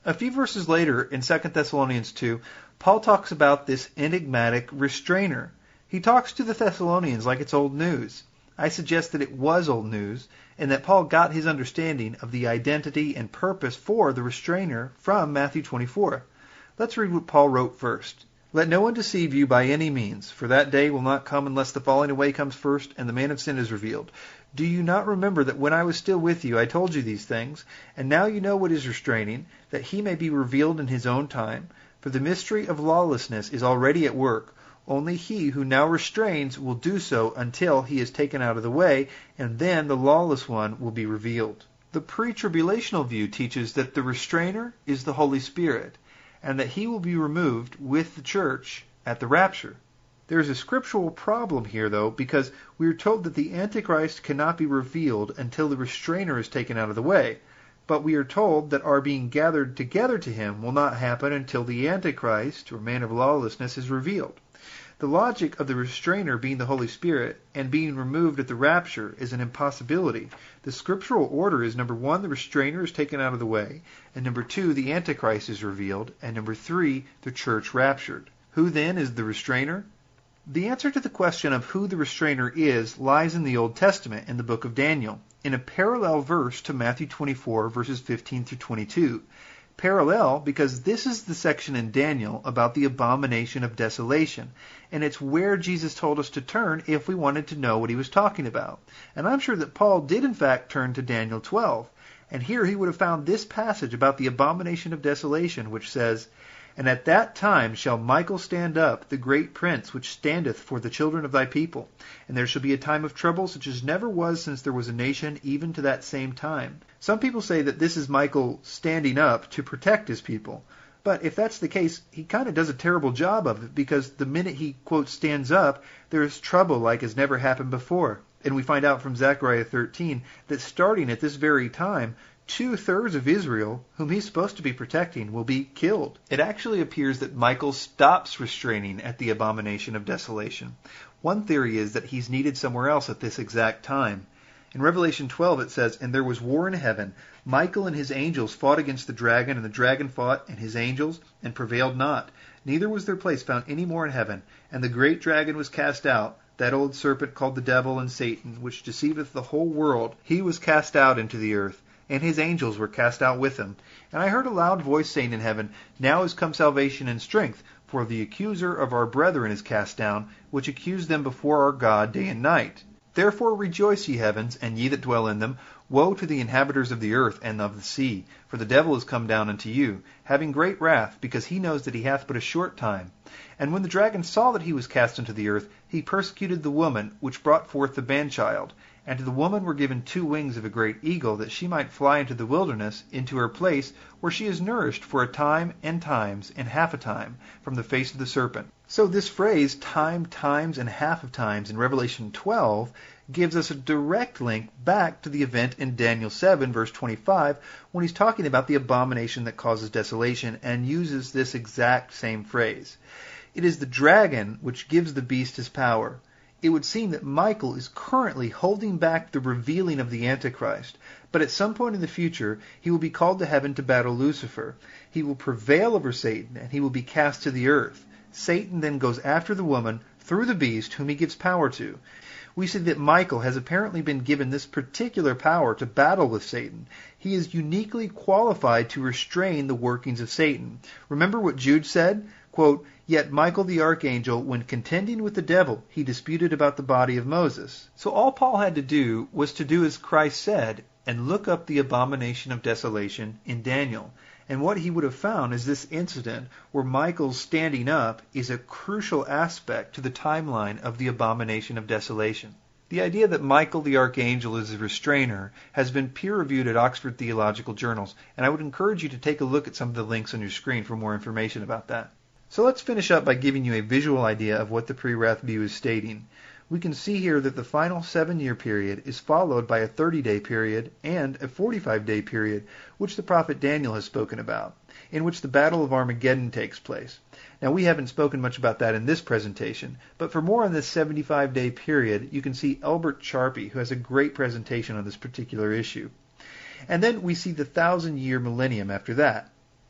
A few verses later, in 2 Thessalonians 2, Paul talks about this enigmatic restrainer. He talks to the Thessalonians like it's old news. I suggest that it was old news, and that Paul got his understanding of the identity and purpose for the restrainer from Matthew 24. Let's read what Paul wrote first. Let no one deceive you by any means, for that day will not come unless the falling away comes first and the man of sin is revealed. Do you not remember that when I was still with you I told you these things? And now you know what is restraining, that he may be revealed in his own time. For the mystery of lawlessness is already at work. Only he who now restrains will do so until he is taken out of the way, and then the lawless one will be revealed. The pre-tribulational view teaches that the restrainer is the Holy Spirit, and that he will be removed with the church at the rapture. There is a scriptural problem here, though, because we are told that the Antichrist cannot be revealed until the restrainer is taken out of the way. But we are told that our being gathered together to him will not happen until the Antichrist, or man of lawlessness, is revealed. The logic of the restrainer being the Holy Spirit and being removed at the rapture is an impossibility. The scriptural order is, number 1, the restrainer is taken out of the way, and number 2, the Antichrist is revealed, and number 3, the church raptured. Who then is the restrainer? The answer to the question of who the restrainer is lies in the Old Testament in the book of Daniel, in a parallel verse to Matthew 24, verses 15 through 22. Parallel because this is the section in Daniel about the abomination of desolation, and it's where Jesus told us to turn if we wanted to know what he was talking about. And I'm sure that Paul did in fact turn to Daniel 12, and here he would have found this passage about the abomination of desolation, which says, And at that time shall Michael stand up, the great prince, which standeth for the children of thy people. And there shall be a time of trouble, such as never was since there was a nation, even to that same time. Some people say that this is Michael standing up to protect his people. But if that's the case, he kind of does a terrible job of it, because the minute he, quote, stands up, there's trouble like has never happened before. And we find out from Zechariah 13 that starting at this very time, 2/3 of Israel, whom he's supposed to be protecting, will be killed. It actually appears that Michael stops restraining at the abomination of desolation. One theory is that he's needed somewhere else at this exact time. In Revelation 12 it says, And there was war in heaven. Michael and his angels fought against the dragon, and the dragon fought and his angels, and prevailed not. Neither was their place found any more in heaven. And the great dragon was cast out, that old serpent called the devil and Satan, which deceiveth the whole world. He was cast out into the earth, and his angels were cast out with him. And I heard a loud voice saying in heaven, Now is come salvation and strength, for the accuser of our brethren is cast down, which accused them before our God day and night. Therefore rejoice, ye heavens, and ye that dwell in them. Woe to the inhabitants of the earth and of the sea, for the devil is come down unto you, having great wrath, because he knows that he hath but a short time. And when the dragon saw that he was cast into the earth, he persecuted the woman which brought forth the man-child. And to the woman were given 2 wings of a great eagle, that she might fly into the wilderness, into her place, where she is nourished for a time, and times, and half a time, from the face of the serpent. So this phrase, time, times, and half of times, in Revelation 12, gives us a direct link back to the event in Daniel 7, verse 25, when he's talking about the abomination that causes desolation, and uses this exact same phrase. It is the dragon which gives the beast his power. It would seem that Michael is currently holding back the revealing of the Antichrist, but at some point in the future he will be called to heaven to battle Lucifer. He will prevail over Satan, and he will be cast to the earth. Satan then goes after the woman through the beast whom he gives power to. We see that Michael has apparently been given this particular power to battle with Satan. He is uniquely qualified to restrain the workings of Satan. Remember what Jude said? Quote, Yet Michael the archangel, when contending with the devil, he disputed about the body of Moses. So all Paul had to do was to do as Christ said, and look up the abomination of desolation in Daniel. And what he would have found is this incident where Michael's standing up is a crucial aspect to the timeline of the abomination of desolation. The idea that Michael the archangel is a restrainer has been peer-reviewed at Oxford Theological Journals, and I would encourage you to take a look at some of the links on your screen for more information about that. So let's finish up by giving you a visual idea of what the pre-wrath view is stating. We can see here that the final 7-year period is followed by a 30-day period and a 45-day period, which the prophet Daniel has spoken about, in which the Battle of Armageddon takes place. Now, we haven't spoken much about that in this presentation, but for more on this 75-day period, you can see Elbert Charpy, who has a great presentation on this particular issue. And then we see the 1,000-year millennium after that.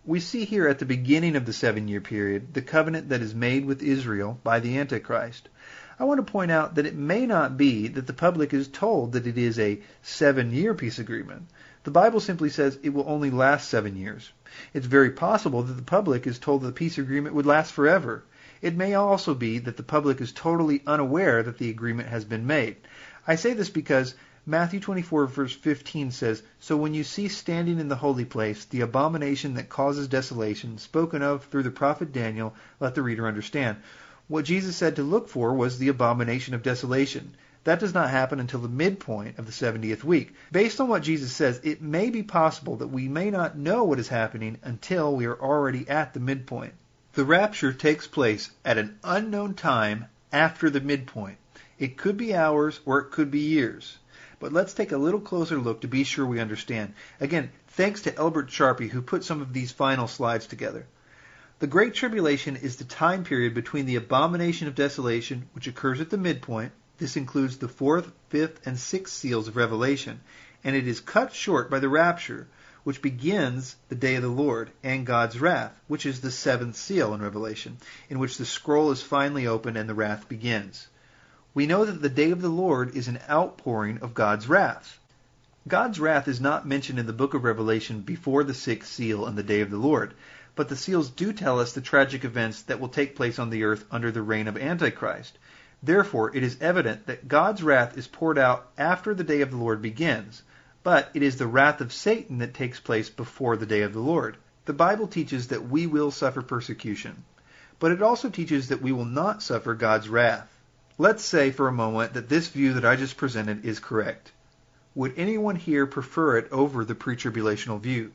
We see here at the beginning of the 7-year period the covenant that is made with Israel by the Antichrist. I want to point out that it may not be that the public is told that it is a 7-year peace agreement. The Bible simply says it will only last 7 years. It's very possible that the public is told that the peace agreement would last forever. It may also be that the public is totally unaware that the agreement has been made. I say this because Matthew 24 verse 15 says, "So when you see standing in the holy place the abomination that causes desolation, spoken of through the prophet Daniel, let the reader understand." What Jesus said to look for was the abomination of desolation. That does not happen until the midpoint of the 70th week. Based on what Jesus says, it may be possible that we may not know what is happening until we are already at the midpoint. The rapture takes place at an unknown time after the midpoint. It could be hours or it could be years. But let's take a little closer look to be sure we understand. Again, thanks to Elbert Sharpie who put some of these final slides together. The Great Tribulation is the time period between the abomination of desolation, which occurs at the midpoint. This includes the 4th, 5th, and 6th seals of Revelation, and it is cut short by the rapture, which begins the day of the Lord, and God's wrath, which is the 7th seal in Revelation, in which the scroll is finally opened and the wrath begins. We know that the day of the Lord is an outpouring of God's wrath. God's wrath is not mentioned in the book of Revelation before the 6th seal and the day of the Lord, but the seals do tell us the tragic events that will take place on the earth under the reign of Antichrist. Therefore, it is evident that God's wrath is poured out after the day of the Lord begins, but it is the wrath of Satan that takes place before the day of the Lord. The Bible teaches that we will suffer persecution, but it also teaches that we will not suffer God's wrath. Let's say for a moment that this view that I just presented is correct. Would anyone here prefer it over the pre-tribulational view?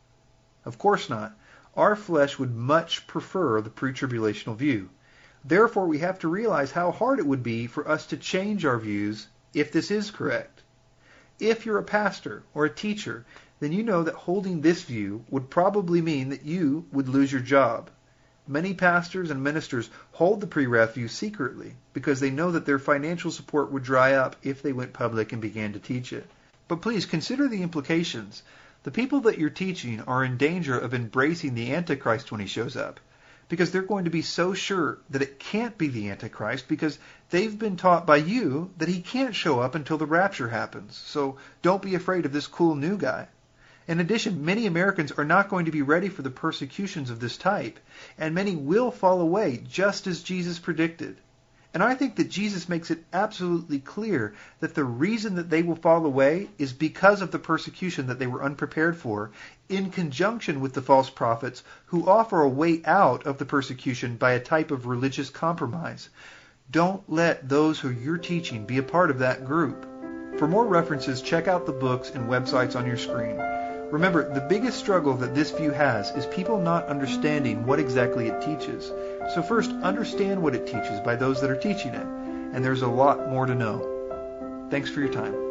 Of course not. Our flesh would much prefer the pre-tribulational view. Therefore, we have to realize how hard it would be for us to change our views if this is correct. If you're a pastor or a teacher, then you know that holding this view would probably mean that you would lose your job. Many pastors and ministers hold the pre-wrath view secretly because they know that their financial support would dry up if they went public and began to teach it. But please consider the implications. The people that you're teaching are in danger of embracing the Antichrist when he shows up, because they're going to be so sure that it can't be the Antichrist because they've been taught by you that he can't show up until the rapture happens. So don't be afraid of this cool new guy. In addition, many Americans are not going to be ready for the persecutions of this type, and many will fall away just as Jesus predicted. And I think that Jesus makes it absolutely clear that the reason that they will fall away is because of the persecution that they were unprepared for, in conjunction with the false prophets who offer a way out of the persecution by a type of religious compromise. Don't let those who you're teaching be a part of that group. For more references, check out the books and websites on your screen. Remember, the biggest struggle that this view has is people not understanding what exactly it teaches. So first, understand what it teaches by those that are teaching it. And there's a lot more to know. Thanks for your time.